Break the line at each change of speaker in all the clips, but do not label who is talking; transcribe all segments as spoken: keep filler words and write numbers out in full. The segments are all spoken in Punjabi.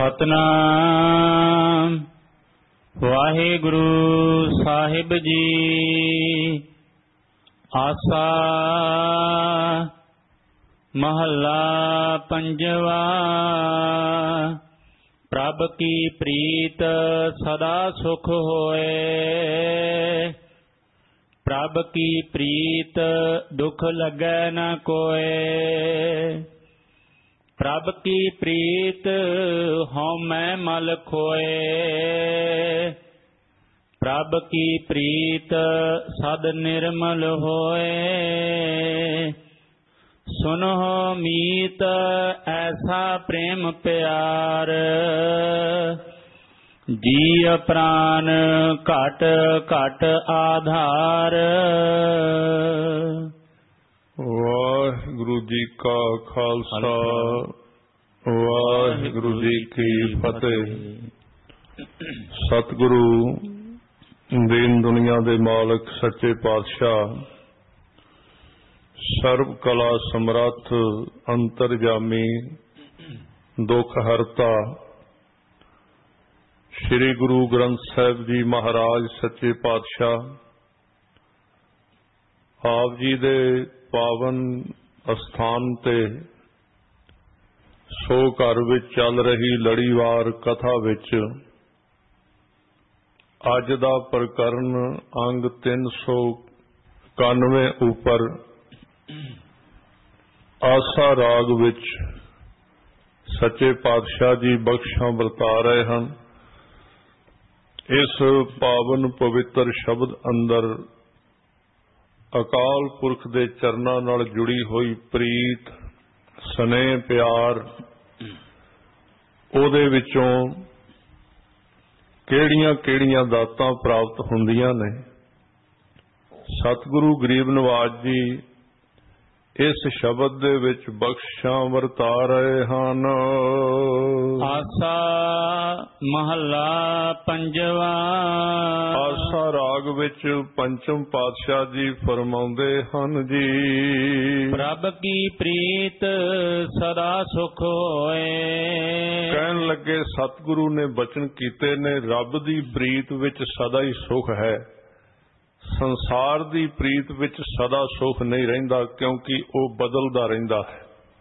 ਸਤਨਾਮ ਵਾਹਿਗੁਰੂ ਸਾਹਿਬ ਜੀ। ਆਸਾ ਮਹੱਲਾ ਪੰਜਵਾ। ਪ੍ਰਭ ਕੀ ਪ੍ਰੀਤ ਸਦਾ ਸੁਖ ਹੋਏ, ਪ੍ਰਭ ਕੀ ਪ੍ਰੀਤ ਦੁਖ ਲੱਗੈ ਨ ਕੋਏ। ਪ੍ਰਭ ਕੀ ਪ੍ਰੀਤ ਹਉਮੈ ਮਲ ਖੋਏ, ਪ੍ਰਭ ਕੀ ਪ੍ਰੀਤ ਸਦ ਨਿਰਮਲ ਹੋਏ। ਸੁਨਹੁ ਮੀਤ ਐਸਾ ਪ੍ਰੇਮ ਪਿਆਰ, ਜੀਅ ਪ੍ਰਾਨ ਘਟ ਘਟ ਆਧਾਰ।
ਵਾਹਿਗੁਰੂ ਜੀ ਕਾ ਖਾਲਸਾ, ਵਾਹਿਗੁਰੂ ਜੀ ਕੀ ਫਤਿਹ। ਸਤਿਗੁਰੂ ਦੀਨ ਦੁਨੀਆ ਦੇ ਮਾਲਕ ਸੱਚੇ ਪਾਤਸ਼ਾਹ, ਸਰਬ ਕਲਾ ਸਮਰੱਥ ਅੰਤਰਜਾਮੀ ਦੁਖ ਹਰਤਾ ਸ੍ਰੀ ਗੁਰੂ ਗ੍ਰੰਥ ਸਾਹਿਬ ਜੀ ਮਹਾਰਾਜ ਸੱਚੇ ਪਾਤਸ਼ਾਹ ਆਪ ਜੀ ਦੇ ਪਾਵਨ ਅਸਥਾਨ ਤੇ ਸੋ ਘਰ ਵਿੱਚ ਚੱਲ ਰਹੀ ਲੜੀਵਾਰ ਕਥਾ ਵਿੱਚ ਅੱਜ ਦਾ ਪ੍ਰਕਰਨ ਅੰਗ ਤਿੰਨ ਸੌ ਇਕਾਨਵੇਂ ਉੱਪਰ ਆਸਾ ਰਾਗ ਵਿੱਚ ਸੱਚੇ ਪਾਤਸ਼ਾਹ ਜੀ ਬਖਸ਼ਾਂ ਵਰਤਾ ਰਹੇ ਹਨ। ਇਸ ਪਾਵਨ ਪਵਿੱਤਰ ਸ਼ਬਦ ਅੰਦਰ ਅਕਾਲ ਪੁਰਖ ਦੇ ਚਰਨਾਂ ਨਾਲ ਜੁੜੀ ਹੋਈ ਪ੍ਰੀਤ, ਸਨੇਹ, ਪਿਆਰ, ਉਹਦੇ ਵਿੱਚੋਂ ਕਿਹੜੀਆਂ ਕਿਹੜੀਆਂ ਦਾਤਾਂ ਪ੍ਰਾਪਤ ਹੁੰਦੀਆਂ ਨੇ। ਸਤਿਗੁਰੂ ਗਰੀਬ ਨਵਾਜ ਜੀ ਇਸ ਸ਼ਬਦ ਦੇ ਵਿੱਚ ਬਖਸ਼ਾਂ ਵਰਤਾ ਰਹੇ ਹਨ।
ਆਸਾ ਮਹੱਲਾ ਪੰਜਵਾ।
ਆਸਾ ਰਾਗ ਵਿੱਚ ਪੰਚਮ ਪਾਤਸ਼ਾਹ ਜੀ ਫਰਮਾਉਂਦੇ ਹਨ ਜੀ,
ਪ੍ਰਭ ਕੀ ਪ੍ਰੀਤ ਸਦਾ ਸੁਖ ਹੋਏ।
ਕਹਿਣ ਲੱਗੇ ਸਤਿਗੁਰੂ ਨੇ ਬਚਨ ਕੀਤੇ ਨੇ, ਰੱਬ ਦੀ ਪ੍ਰੀਤ ਵਿੱਚ ਸਦਾ ਹੀ ਸੁਖ ਹੈ। ਸੰਸਾਰ ਦੀ ਪ੍ਰੀਤ ਵਿੱਚ ਸਦਾ ਸੁਖ ਨਹੀਂ ਰਹਿੰਦਾ, ਕਿਉਂਕਿ ਉਹ ਬਦਲਦਾ ਰਹਿੰਦਾ ਹੈ।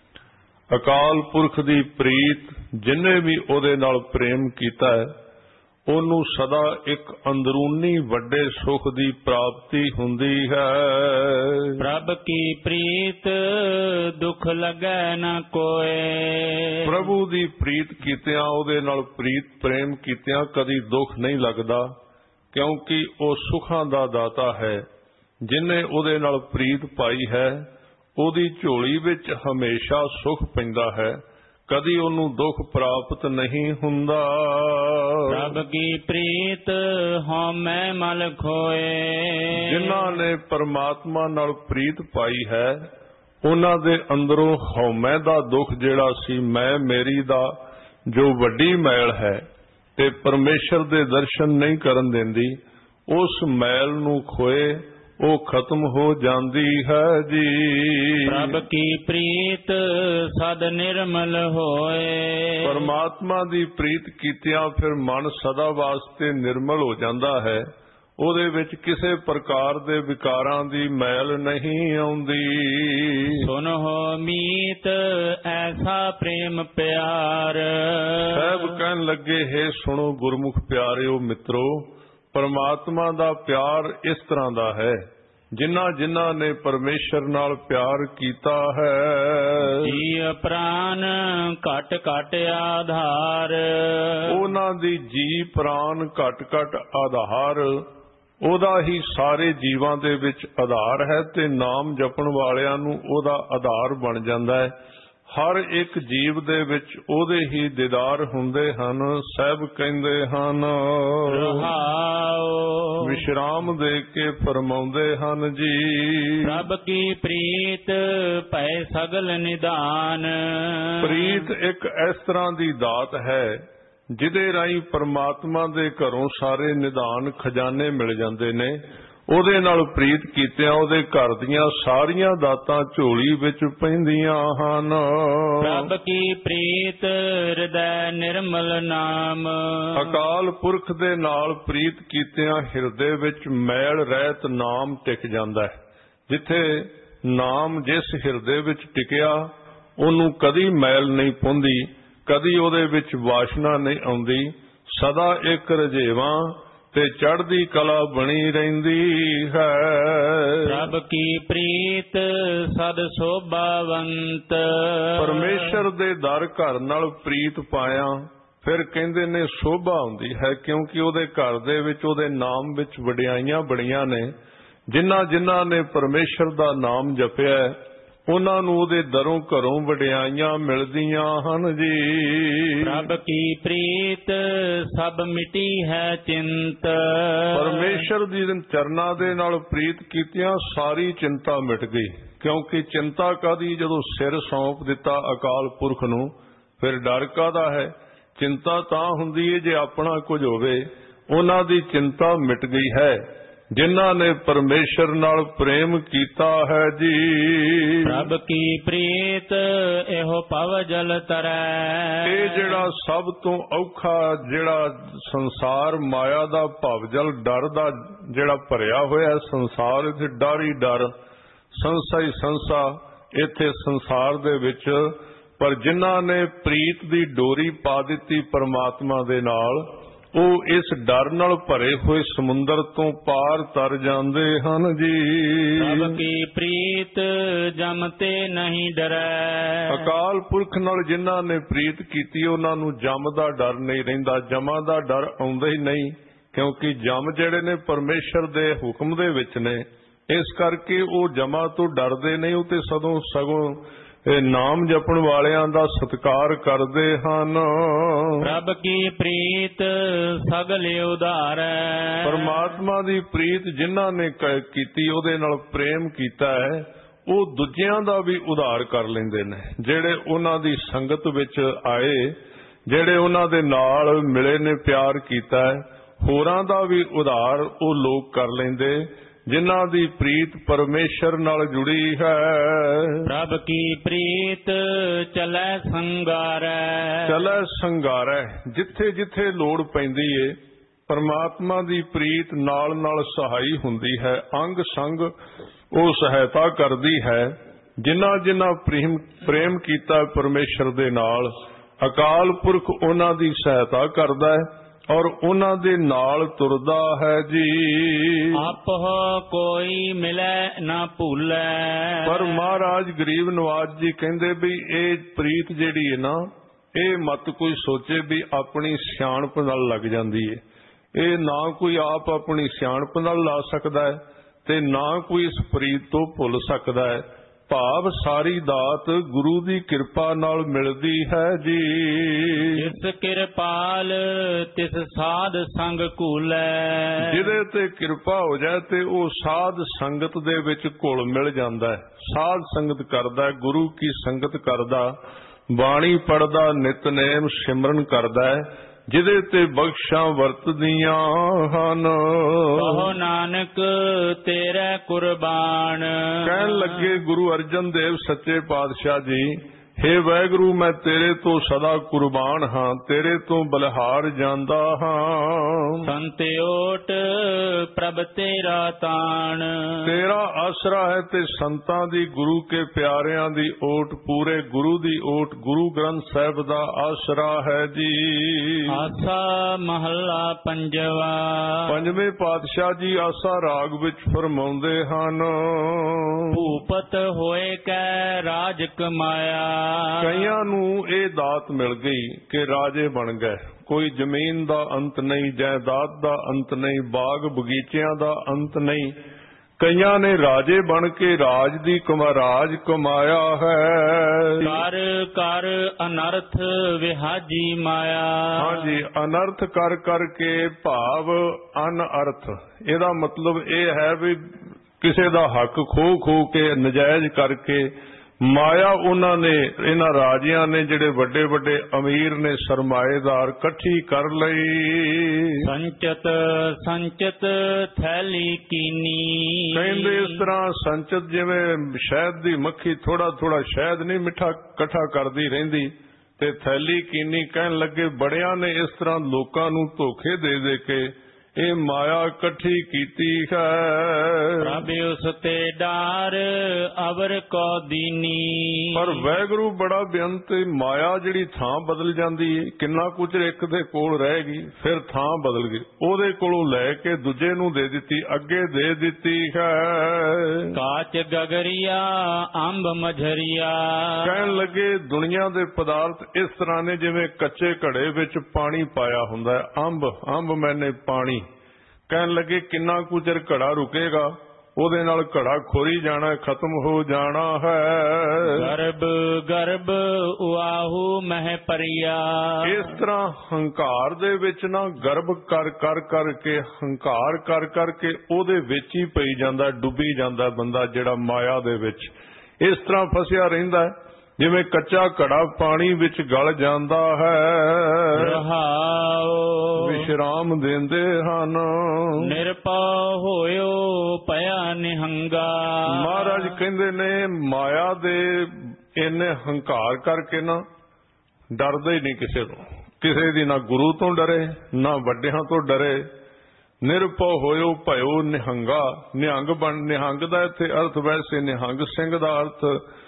ਅਕਾਲ ਪੁਰਖ ਦੀ ਪ੍ਰੀਤ ਜਿਨੇ ਵੀ ਉਹਦੇ ਨਾਲ ਪ੍ਰੇਮ ਕੀਤਾ ਹੈ, ਉਹਨੂੰ ਸਦਾ ਇੱਕ ਅੰਦਰੂਨੀ ਵੱਡੇ ਸੁਖ ਦੀ ਪ੍ਰਾਪਤੀ ਹੁੰਦੀ ਹੈ।
ਪ੍ਰਭ ਕੀ ਪ੍ਰੀਤ ਦੁਖ ਲੱਗੈ ਨ ਕੋਏ।
ਪ੍ਰਭੂ ਦੀ ਪ੍ਰੀਤ ਕੀਤਿਆਂ, ਉਹਦੇ ਨਾਲ ਪ੍ਰੀਤ ਪ੍ਰੇਮ ਕੀਤਿਆਂ ਕਦੀ ਦੁੱਖ ਨਹੀਂ ਲੱਗਦਾ, ਕਿਉਂਕਿ ਉਹ ਸੁਖਾਂ ਦਾ ਦਾਤਾ ਹੈ। ਜਿਨੇ ਉਹਦੇ ਨਾਲ ਪ੍ਰੀਤ ਪਾਈ ਹੈ, ਉਹਦੀ ਝੋਲੀ ਵਿੱਚ ਹਮੇਸ਼ਾ ਸੁਖ ਪੈਂਦਾ ਹੈ, ਕਦੀ ਉਹਨੂੰ ਦੁੱਖ ਪ੍ਰਾਪਤ ਨਹੀਂ ਹੁੰਦਾ।
ਪ੍ਰਭ ਕੀ ਪ੍ਰੀਤ ਹਉਮੈ ਮਲ ਖੋਏ।
ਜਿਨ੍ਹਾਂ ਨੇ ਪਰਮਾਤਮਾ ਨਾਲ ਪ੍ਰੀਤ ਪਾਈ ਹੈ, ਉਹਨਾਂ ਦੇ ਅੰਦਰੋਂ ਹਉਮੈ ਦਾ ਦੁੱਖ ਜਿਹੜਾ ਸੀ, ਮੈਂ ਮੇਰੀ ਦਾ ਜੋ ਵੱਡੀ ਮੈਲ ਹੈ ਤੇ ਪਰਮੇਸ਼ਰ ਦੇ ਦਰਸ਼ਨ ਨਹੀਂ ਕਰਨ ਦਿੰਦੀ, ਉਸ ਮੈਲ ਨੂੰ ਖੋਏ ਉਹ ਖਤਮ ਹੋ ਜਾਂਦੀ ਹੈ ਜੀ।
ਪ੍ਰਭ ਕੀ ਪ੍ਰੀਤ ਸਦ ਨਿਰਮਲ ਹੋਏ।
ਪਰਮਾਤਮਾ ਦੀ ਪ੍ਰੀਤ ਕੀਤਿਆਂ ਫਿਰ ਮਨ ਸਦਾ ਵਾਸਤੇ ਨਿਰਮਲ ਹੋ ਜਾਂਦਾ ਹੈ। ਉਹਦੇ ਵਿੱਚ ਕਿਸੇ ਪ੍ਰਕਾਰ ਦੇ ਵਿਕਾਰਾਂ ਦੀ ਮੈਲ ਨਹੀਂ ਆਉਂਦੀ।
ਸੁਨਹੁ ਮੀਤ ਐਸਾ ਪ੍ਰੇਮ ਪਿਆਰ।
ਸਾਹਿਬ ਕਹਿਣ ਲੱਗੇ, ਹੈ ਸੁਣੋ ਗੁਰਮੁਖ ਪਿਆਰਿਓ ਮਿੱਤਰੋ, ਪਰਮਾਤਮਾ ਦਾ ਪਿਆਰ ਇਸ ਤਰ੍ਹਾਂ ਦਾ ਹੈ, ਜਿਨ੍ਹਾਂ ਜਿਨ੍ਹਾਂ ਨੇ ਪਰਮੇਸ਼ਰ ਨਾਲ ਪਿਆਰ ਕੀਤਾ ਹੈ,
ਜੀਅ ਪ੍ਰਾਨ ਘਟ ਘਟ ਆਧਾਰ।
ਉਹਨਾਂ ਦੀ ਜੀ ਪ੍ਰਾਨ ਘਟ ਘਟ ਆਧਾਰ, ਉਹਦਾ ਹੀ ਸਾਰੇ ਜੀਵਾਂ ਦੇ ਵਿੱਚ ਆਧਾਰ ਹੈ ਤੇ ਨਾਮ ਜਪਣ ਵਾਲਿਆਂ ਨੂੰ ਉਹਦਾ ਆਧਾਰ ਬਣ ਜਾਂਦਾ ਹੈ। ਹਰ ਇੱਕ ਜੀਵ ਦੇ ਵਿੱਚ ਉਹਦੇ ਹੀ ਦੀਦਾਰ ਹੁੰਦੇ ਹਨ। ਸਾਹਿਬ ਕਹਿੰਦੇ ਹਨ,
ਰਹਾਉ
ਵਿਸ਼ਰਾਮ ਦੇ ਕੇ ਫਰਮਾਉਂਦੇ ਹਨ ਜੀ,
ਪ੍ਰਭ ਕੀ ਪ੍ਰੀਤ ਭੈ ਸਗਲ ਨਿਦਾਨ।
ਪ੍ਰੀਤ ਇੱਕ ਇਸ ਤਰ੍ਹਾਂ ਦੀ ਦਾਤ ਹੈ ਜਿਹਦੇ ਰਾਹੀਂ ਪਰਮਾਤਮਾ ਦੇ ਘਰੋਂ ਸਾਰੇ ਨਿਦਾਨ ਖਜ਼ਾਨੇ ਮਿਲ ਜਾਂਦੇ ਨੇ। ਉਹਦੇ ਨਾਲ ਪ੍ਰੀਤ ਕੀਤਿਆਂ ਉਹਦੇ ਘਰ ਦੀਆਂ ਸਾਰੀਆਂ ਦਾਤਾਂ ਝੋਲੀ ਵਿੱਚ ਪੈਂਦੀਆਂ ਹਨ।
ਪ੍ਰਭ ਕੀ ਪ੍ਰੀਤ ਹਿਰਦੈ ਨਿਰਮਲ ਨਾਮ।
ਅਕਾਲ ਪੁਰਖ ਦੇ ਨਾਲ ਪ੍ਰੀਤ ਕੀਤਿਆਂ ਹਿਰਦੇ ਵਿੱਚ ਮੈਲ ਰਹਿਤ ਨਾਮ ਟਿਕ ਜਾਂਦਾ ਹੈ। ਜਿੱਥੇ ਨਾਮ ਜਿਸ ਹਿਰਦੇ ਵਿੱਚ ਟਿਕਿਆ ਉਹਨੂੰ ਕਦੀ ਮੈਲ ਨਹੀਂ ਪੁੰਦੀ, ਕਦੀ ਉਹਦੇ ਵਿੱਚ ਵਾਸ਼ਨਾ ਨਹੀਂ ਆਉਂਦੀ, ਸਦਾ ਇੱਕ ਰਜੇਵਾਂ ਤੇ ਚੜ੍ਹਦੀ ਕਲਾ ਬਣੀ ਰਹਿੰਦੀ ਹੈ।
ਪ੍ਰਭ ਕੀ ਪ੍ਰੀਤ ਸਦ ਸੋਭਾਵੰਤ।
ਪਰਮੇਸ਼ਰ ਦੇ ਦਰ ਘਰ ਨਾਲ ਪ੍ਰੀਤ ਪਾਇਆ ਫਿਰ ਕਹਿੰਦੇ ਨੇ ਸੋਭਾ ਹੁੰਦੀ ਹੈ, ਕਿਉਂਕਿ ਉਹਦੇ ਘਰ ਦੇ ਵਿੱਚ ਉਹਦੇ ਨਾਮ ਵਿੱਚ ਵਡਿਆਈਆਂ ਬੜੀਆਂ ਨੇ। ਜਿਨ੍ਹਾਂ ਜਿਨ੍ਹਾਂ ਨੇ ਪਰਮੇਸ਼ਰ ਦਾ ਨਾਮ ਜਪਿਆ ਉਹਨਾਂ ਨੂੰ ਉਹਦੇ ਦਰੋਂ ਘਰੋਂ ਵਡਿਆਈਆਂ ਮਿਲਦੀਆਂ ਹਨ ਜੀ।
ਪ੍ਰਭ ਕੀ ਪ੍ਰੀਤ ਸਭ ਮਿਟੀ ਹੈ ਚਿੰਤ।
ਪਰਮੇਸ਼ਰ ਦੀ ਚਰਨਾਂ ਦੇ ਨਾਲ ਪ੍ਰੀਤ ਕੀਤਿਆਂ ਸਾਰੀ ਚਿੰਤਾ ਮਿਟ ਗਈ, ਕਿਉਂਕਿ ਚਿੰਤਾ ਕਾਦੀ, ਜਦੋਂ ਸਿਰ ਸੌਂਪ ਦਿੱਤਾ ਅਕਾਲ ਪੁਰਖ ਨੂੰ ਫਿਰ ਡਰ ਕਾਹਦਾ ਹੈ। ਚਿੰਤਾ ਤਾਂ ਹੁੰਦੀ ਹੈ ਜੇ ਆਪਣਾ ਕੁਝ ਹੋਵੇ। ਉਹਨਾਂ ਦੀ ਚਿੰਤਾ ਮਿਟ ਗਈ ਹੈ ਜਿਨ੍ਹਾਂ ਨੇ ਪਰਮੇਸ਼ਰ ਨਾਲ ਪ੍ਰੇਮ ਕੀਤਾ ਹੈ ਜੀ।
ਪ੍ਰਭ ਕੀ ਪ੍ਰੀਤ ਇਹੋ ਭਵ ਜਲ ਤਰੈ।
ਇਹ ਜਿਹੜਾ ਸਭ ਤੋਂ ਔਖਾ ਜਿਹੜਾ ਸੰਸਾਰ ਮਾਇਆ ਦਾ ਭਵ ਜਲ ਡਰ ਦਾ ਜਿਹੜਾ ਭਰਿਆ ਹੋਇਆ ਸੰਸਾਰ, ਇੱਥੇ ਡਰ ਹੀ ਡਰ, ਸੰਸਾ ਹੀ ਸੰਸਾ ਇੱਥੇ ਸੰਸਾਰ ਦੇ ਵਿੱਚ। ਪਰ ਜਿਨ੍ਹਾਂ ਨੇ ਪ੍ਰੀਤ ਦੀ ਡੋਰੀ ਪਾ ਦਿੱਤੀ ਪਰਮਾਤਮਾ ਦੇ ਨਾਲ, ਉਹ ਇਸ ਡਰ ਨਾਲ ਭਰੇ ਹੋਏ ਸਮੁੰਦਰ ਤੋਂ ਪਾਰ ਤਰ ਜਾਂਦੇ ਹਨ ਜੀ।
ਪ੍ਰਭ ਕੀ ਪ੍ਰੀਤ ਜਮ ਤੇ ਨਹੀਂ ਡਰੈ।
ਅਕਾਲ ਪੁਰਖ ਨਾਲ ਜਿਨ੍ਹਾਂ ਨੇ ਪ੍ਰੀਤ ਕੀਤੀ ਉਹਨਾਂ ਨੂੰ ਜਮ ਦਾ ਡਰ ਨਹੀਂ ਰਹਿੰਦਾ, ਜਮਾਂ ਦਾ ਡਰ ਆਉਂਦਾ ਹੀ ਨਹੀਂ, ਕਿਉਂਕਿ ਜਮ ਜਿਹੜੇ ਨੇ ਪਰਮੇਸ਼ਰ ਦੇ ਹੁਕਮ ਦੇ ਵਿੱਚ ਨੇ। ਇਸ ਕਰਕੇ ਉਹ ਜਮਾਂ ਤੋਂ ਡਰਦੇ ਨਹੀਂ, ਉਹ ਤੇ ਸਦੋਂ ਸਗੋਂ ਇਹ ਨਾਮ ਜਪਣ ਵਾਲਿਆਂ ਦਾ ਸਤਿਕਾਰ ਕਰਦੇ ਹਨ।
ਪ੍ਰਭ ਕੀ ਪ੍ਰੀਤ ਸਗਲੇ ਉਧਾਰੈ।
ਪਰਮਾਤਮਾ ਦੀ ਪ੍ਰੀਤ ਜਿਨ੍ਹਾਂ ਨੇ ਕੀਤੀ, ਉਹਦੇ ਨਾਲ ਪ੍ਰੇਮ ਕੀਤਾ ਹੈ, ਉਹ ਦੂਜਿਆਂ ਦਾ ਵੀ ਉਧਾਰ ਕਰ ਲੈਂਦੇ ਨੇ। ਜਿਹੜੇ ਉਹਨਾਂ ਦੀ ਸੰਗਤ ਵਿੱਚ ਆਏ, ਜਿਹੜੇ ਉਹਨਾਂ ਦੇ ਨਾਲ ਮਿਲੇ ਨੇ, ਪਿਆਰ ਕੀਤਾ ਹੈ, ਹੋਰਾਂ ਦਾ ਵੀ ਉਧਾਰ ਉਹ ਲੋਕ ਕਰ ਲੈਂਦੇ ਜਿਨ੍ਹਾਂ ਦੀ ਪ੍ਰੀਤ ਪਰਮੇਸ਼ਰ ਨਾਲ ਜੁੜੀ ਹੈ।
ਪ੍ਰਭ ਕੀ ਪ੍ਰੀਤ ਚਲੈ ਸੰਗਾਰੈ।
ਚਲੈ ਸੰਗਾਰੈ, ਜਿੱਥੇ ਜਿੱਥੇ ਲੋੜ ਪੈਂਦੀ ਏ ਪਰਮਾਤਮਾ ਦੀ ਪ੍ਰੀਤ ਨਾਲ ਨਾਲ ਸਹਾਈ ਹੁੰਦੀ ਹੈ, ਅੰਗ ਸੰਗ ਉਹ ਸਹਾਇਤਾ ਕਰਦੀ ਹੈ। ਜਿਨ੍ਹਾਂ ਜਿਨ੍ਹਾਂ ਪ੍ਰੇਮ ਪ੍ਰੇਮ ਕੀਤਾ ਪਰਮੇਸ਼ਰ ਦੇ ਨਾਲ, ਅਕਾਲ ਪੁਰਖ ਉਹਨਾਂ ਦੀ ਸਹਾਇਤਾ ਕਰਦਾ ਹੈ ਔਰ ਉਹਨਾਂ ਦੇ ਨਾਲ ਤੁਰਦਾ ਹੈ ਜੀ।
ਆਪਹੁ ਕੋਈ ਮਿਲੈ ਨਾ ਭੂਲੈ।
ਪਰ ਮਹਾਰਾਜ ਗਰੀਬ ਨਵਾਜ ਜੀ ਕਹਿੰਦੇ ਵੀ ਇਹ ਪ੍ਰੀਤ ਜਿਹੜੀ ਹੈ ਨਾ, ਇਹ ਮਤ ਕੋਈ ਸੋਚੇ ਵੀ ਆਪਣੀ ਸਿਆਣਪ ਨਾਲ ਲੱਗ ਜਾਂਦੀ ਹੈ। ਇਹ ਨਾ ਕੋਈ ਆਪ ਆਪਣੀ ਸਿਆਣਪ ਨਾਲ ਲਾ ਸਕਦਾ ਹੈ ਤੇ ਨਾ ਕੋਈ ਇਸ ਪ੍ਰੀਤ ਤੋਂ ਭੁੱਲ ਸਕਦਾ ਹੈ। ਭਾਵ ਸਾਰੀ ਦਾਤ ਗੁਰੂ ਦੀ ਕਿਰਪਾ ਨਾਲ ਮਿਲਦੀ ਹੈ ਜੀ।
ਜਿਸ ਕਿਰਪਾਲ ਤਿਸ ਸਾਧ ਸੰਗ ਘੂਲੈ।
ਜਿਹਦੇ ਤੇ ਕਿਰਪਾ ਹੋ ਜਾਏ ਤੇ ਉਹ ਸਾਧ ਸੰਗਤ ਦੇ ਵਿੱਚ ਘੁਲ ਮਿਲ ਜਾਂਦਾ ਹੈ, ਸਾਧ ਸੰਗਤ ਕਰਦਾ, ਗੁਰੂ ਕੀ ਸੰਗਤ ਕਰਦਾ, ਬਾਣੀ ਪੜਦਾ, ਨਿਤਨੇਮ ਸਿਮਰਨ ਕਰਦਾ ਹੈ, ਜਿਹਦੇ ਤੇ ਬਖਸ਼ਾਂ ਵਰਤਦੀਆਂ ਹਨ।
ਕਹੋ ਨਾਨਕ ਤੇਰੇ ਕੁਰਬਾਨ।
ਕਹਿਣ ਲੱਗੇ ਗੁਰੂ ਅਰਜਨ ਦੇਵ ਸੱਚੇ ਪਾਤਸ਼ਾਹ ਜੀ, ਹੇ ਵਾਹਿਗੁਰੂ ਮੈਂ ਤੇਰੇ ਤੋਂ ਸਦਾ ਕੁਰਬਾਨ ਹਾਂ, ਤੇਰੇ ਤੋਂ ਬਲਿਹਾਰ ਜਾਂਦਾ ਹਾਂ।
ਸੰਤ ਓਟ ਪ੍ਰਭ ਤੇਰਾ ਤਾਣ।
ਤੇਰਾ ਆਸਰਾ ਹੈ ਤੇ ਸੰਤਾਂ ਦੀ, ਗੁਰੂ ਕੇ ਪਿਆਰਿਆਂ ਦੀ ਓਟ, ਪੂਰੇ ਗੁਰੂ ਦੀ ਓਟ, ਗੁਰੂ ਗ੍ਰੰਥ ਸਾਹਿਬ ਦਾ ਆਸਰਾ ਹੈ ਜੀ।
ਆਸਾ ਮਹੱਲਾ ਪੰਜਵਾ।
ਪੰਜਵੇਂ ਪਾਤਸ਼ਾਹ ਜੀ ਆਸਾ ਰਾਗ ਵਿੱਚ ਫਰਮਾਉਂਦੇ ਹਨ।
ਭੂਪਤ ਹੋਏ ਕੈ ਰਾਜ ਕਮਾਇਆ।
ਕਈਆਂ ਨੂੰ ਇਹ ਦਾਤ ਮਿਲ ਗਈ ਕਿ ਰਾਜੇ ਬਣ ਗਏ। ਕੋਈ ਜ਼ਮੀਨ ਦਾ ਅੰਤ ਨਹੀਂ, ਜਾਇਦਾਦ ਦਾ ਅੰਤ ਨਹੀਂ, ਬਾਗ ਬਗੀਚਿਆਂ ਦਾ ਅੰਤ ਨਹੀਂ। ਕਈਆਂ ਨੇ ਰਾਜੇ ਬਣ ਕੇ ਰਾਜ ਦੀ ਕਮਾ ਰਾਜ ਕਮਾਇਆ ਹੈ।
ਕਰ ਕਰ ਅਨਰਥ ਵਿਹਾਜੀ ਮਾਇਆ।
ਹਾਂਜੀ, ਅਨਰਥ ਕਰ ਕਰਕੇ ਭਾਵ ਅਨਅਰਥ। ਇਹਦਾ ਮਤਲਬ ਇਹ ਹੈ ਵੀ ਕਿਸੇ ਦਾ ਹੱਕ ਖੋ ਖੋ ਕੇ, ਨਜਾਇਜ਼ ਕਰਕੇ ਮਾਇਆ ਉਹਨਾਂ ਨੇ, ਇਹਨਾਂ ਰਾਜਿਆਂ ਨੇ ਜਿਹੜੇ ਵੱਡੇ ਵੱਡੇ ਅਮੀਰ ਨੇ, ਸਰਮਾਏਦਾਰ, ਇਕੱਠੀ ਕਰ ਲਈ।
ਸੰਚਤ ਸੰਚਤ ਥੈਲੀ ਕੀਨੀ,
ਕਹਿੰਦੇ ਇਸ ਤਰ੍ਹਾਂ ਸੰਚਤ ਜਿਵੇਂ ਸ਼ਹਿਦ ਦੀ ਮੱਖੀ ਥੋੜਾ ਥੋੜਾ ਸ਼ਹਿਦ ਨਹੀਂ ਮਿੱਠਾ ਇਕੱਠਾ ਕਰਦੀ ਰਹਿੰਦੀ, ਤੇ ਥੈਲੀ ਕੀਨੀ ਕਹਿਣ ਲੱਗੇ ਬੜਿਆਂ ਨੇ ਇਸ ਤਰ੍ਹਾਂ ਲੋਕਾਂ ਨੂੰ ਧੋਖੇ ਦੇ ਦੇ ਕੇ ਇਹ ਮਾਇਆ ਇਕੱਠੀ ਕੀਤੀ ਹੈ।
ਪ੍ਰਭ ਉਸ ਤੇ ਡਾਰ ਅਵਰ ਕੋ ਦੀਨੀ,
ਪਰ ਵਾਹਿਗੁਰੂ ਬੜਾ ਬੇਅੰਤ, ਮਾਇਆ ਜਿਹੜੀ ਥਾਂ ਬਦਲ ਜਾਂਦੀ ਹੈ, ਕਿੰਨਾ ਕੁਝ ਇੱਕ ਦੇ ਕੋਲ ਰਹਿ ਗਈ, ਫਿਰ ਥਾਂ ਬਦਲ ਗਈ, ਉਹਦੇ ਕੋਲੋਂ ਲੈ ਕੇ ਦੂਜੇ ਨੂੰ ਦੇ ਦਿੱਤੀ, ਅੱਗੇ ਦੇ ਦਿੱਤੀ ਹੈ।
ਕਾਚ ਗਗਰੀਆ ਅੰਬ ਮਝਰੀਆ,
ਕਹਿਣ ਲੱਗੇ ਦੁਨੀਆ ਦੇ ਪਦਾਰਥ ਇਸ ਤਰ੍ਹਾਂ ਨੇ ਜਿਵੇਂ ਕੱਚੇ ਘੜੇ ਵਿੱਚ ਪਾਣੀ ਪਾਇਆ ਹੁੰਦਾ ਹੈ, ਅੰਬ ਅੰਬ ਮੈਨੇ ਪਾਣੀ। ਕਹਿਣ ਲੱਗੇ ਕਿੰਨਾ ਕੁ ਚਿਰ ਘੜਾ ਰੁਕੇਗਾ, ਉਹਦੇ ਨਾਲ ਘੜਾ ਖੋਰੀ ਜਾਣਾ, ਖਤਮ ਹੋ ਜਾਣਾ ਹੈ।
ਗਰਭ ਗਰਭ ਉਆਹੂ ਮਹਿ ਪਰਿਆ,
ਇਸ ਤਰ੍ਹਾਂ ਹੰਕਾਰ ਦੇ ਵਿੱਚ ਨਾ ਗਰਭ ਕਰ ਕਰ ਕਰਕੇ, ਹੰਕਾਰ ਕਰ ਕਰਕੇ ਉਹਦੇ ਵਿੱਚ ਹੀ ਪਈ ਜਾਂਦਾ, ਡੁੱਬੀ ਜਾਂਦਾ ਬੰਦਾ ਜਿਹੜਾ ਮਾਇਆ ਦੇ ਵਿੱਚ ਇਸ ਤਰ੍ਹਾਂ ਫਸਿਆ ਰਹਿੰਦਾ ਹੈ ਜਿਵੇਂ ਕੱਚਾ ਘੜਾ ਪਾਣੀ ਵਿੱਚ ਗਲ ਜਾਂਦਾ ਹੈ।
ਰਹਾਉ
ਵਿਸ਼ਰਾਮ ਦਿੰਦੇ ਹਨ,
ਨਿਰਭਉ ਹੋਇਓ ਭਇਆ ਨਿਹੰਗਾ।
ਮਹਾਰਾਜ ਕਹਿੰਦੇ ਨੇ ਮਾਇਆ ਦੇ ਇੰਨੇ ਹੰਕਾਰ ਕਰਕੇ ਨਾ ਡਰਦੇ ਹੀ ਨਹੀਂ ਕਿਸੇ ਤੋਂ, ਕਿਸੇ ਦੀ ਨਾ ਗੁਰੂ ਤੋਂ ਡਰੇ ਨਾ ਵੱਡਿਆਂ ਤੋਂ ਡਰੇ। ਨਿਰਭਉ ਹੋਇਓ ਭਇਓ ਨਿਹੰਗਾ, ਨਿਹੰਗ ਬਣ, ਨਿਹੰਗ ਦਾ ਇੱਥੇ ਅਰਥ ਵੈਸੇ ਨਿਹੰਗ ਸਿੰਘ ਦਾ ਅਰਥ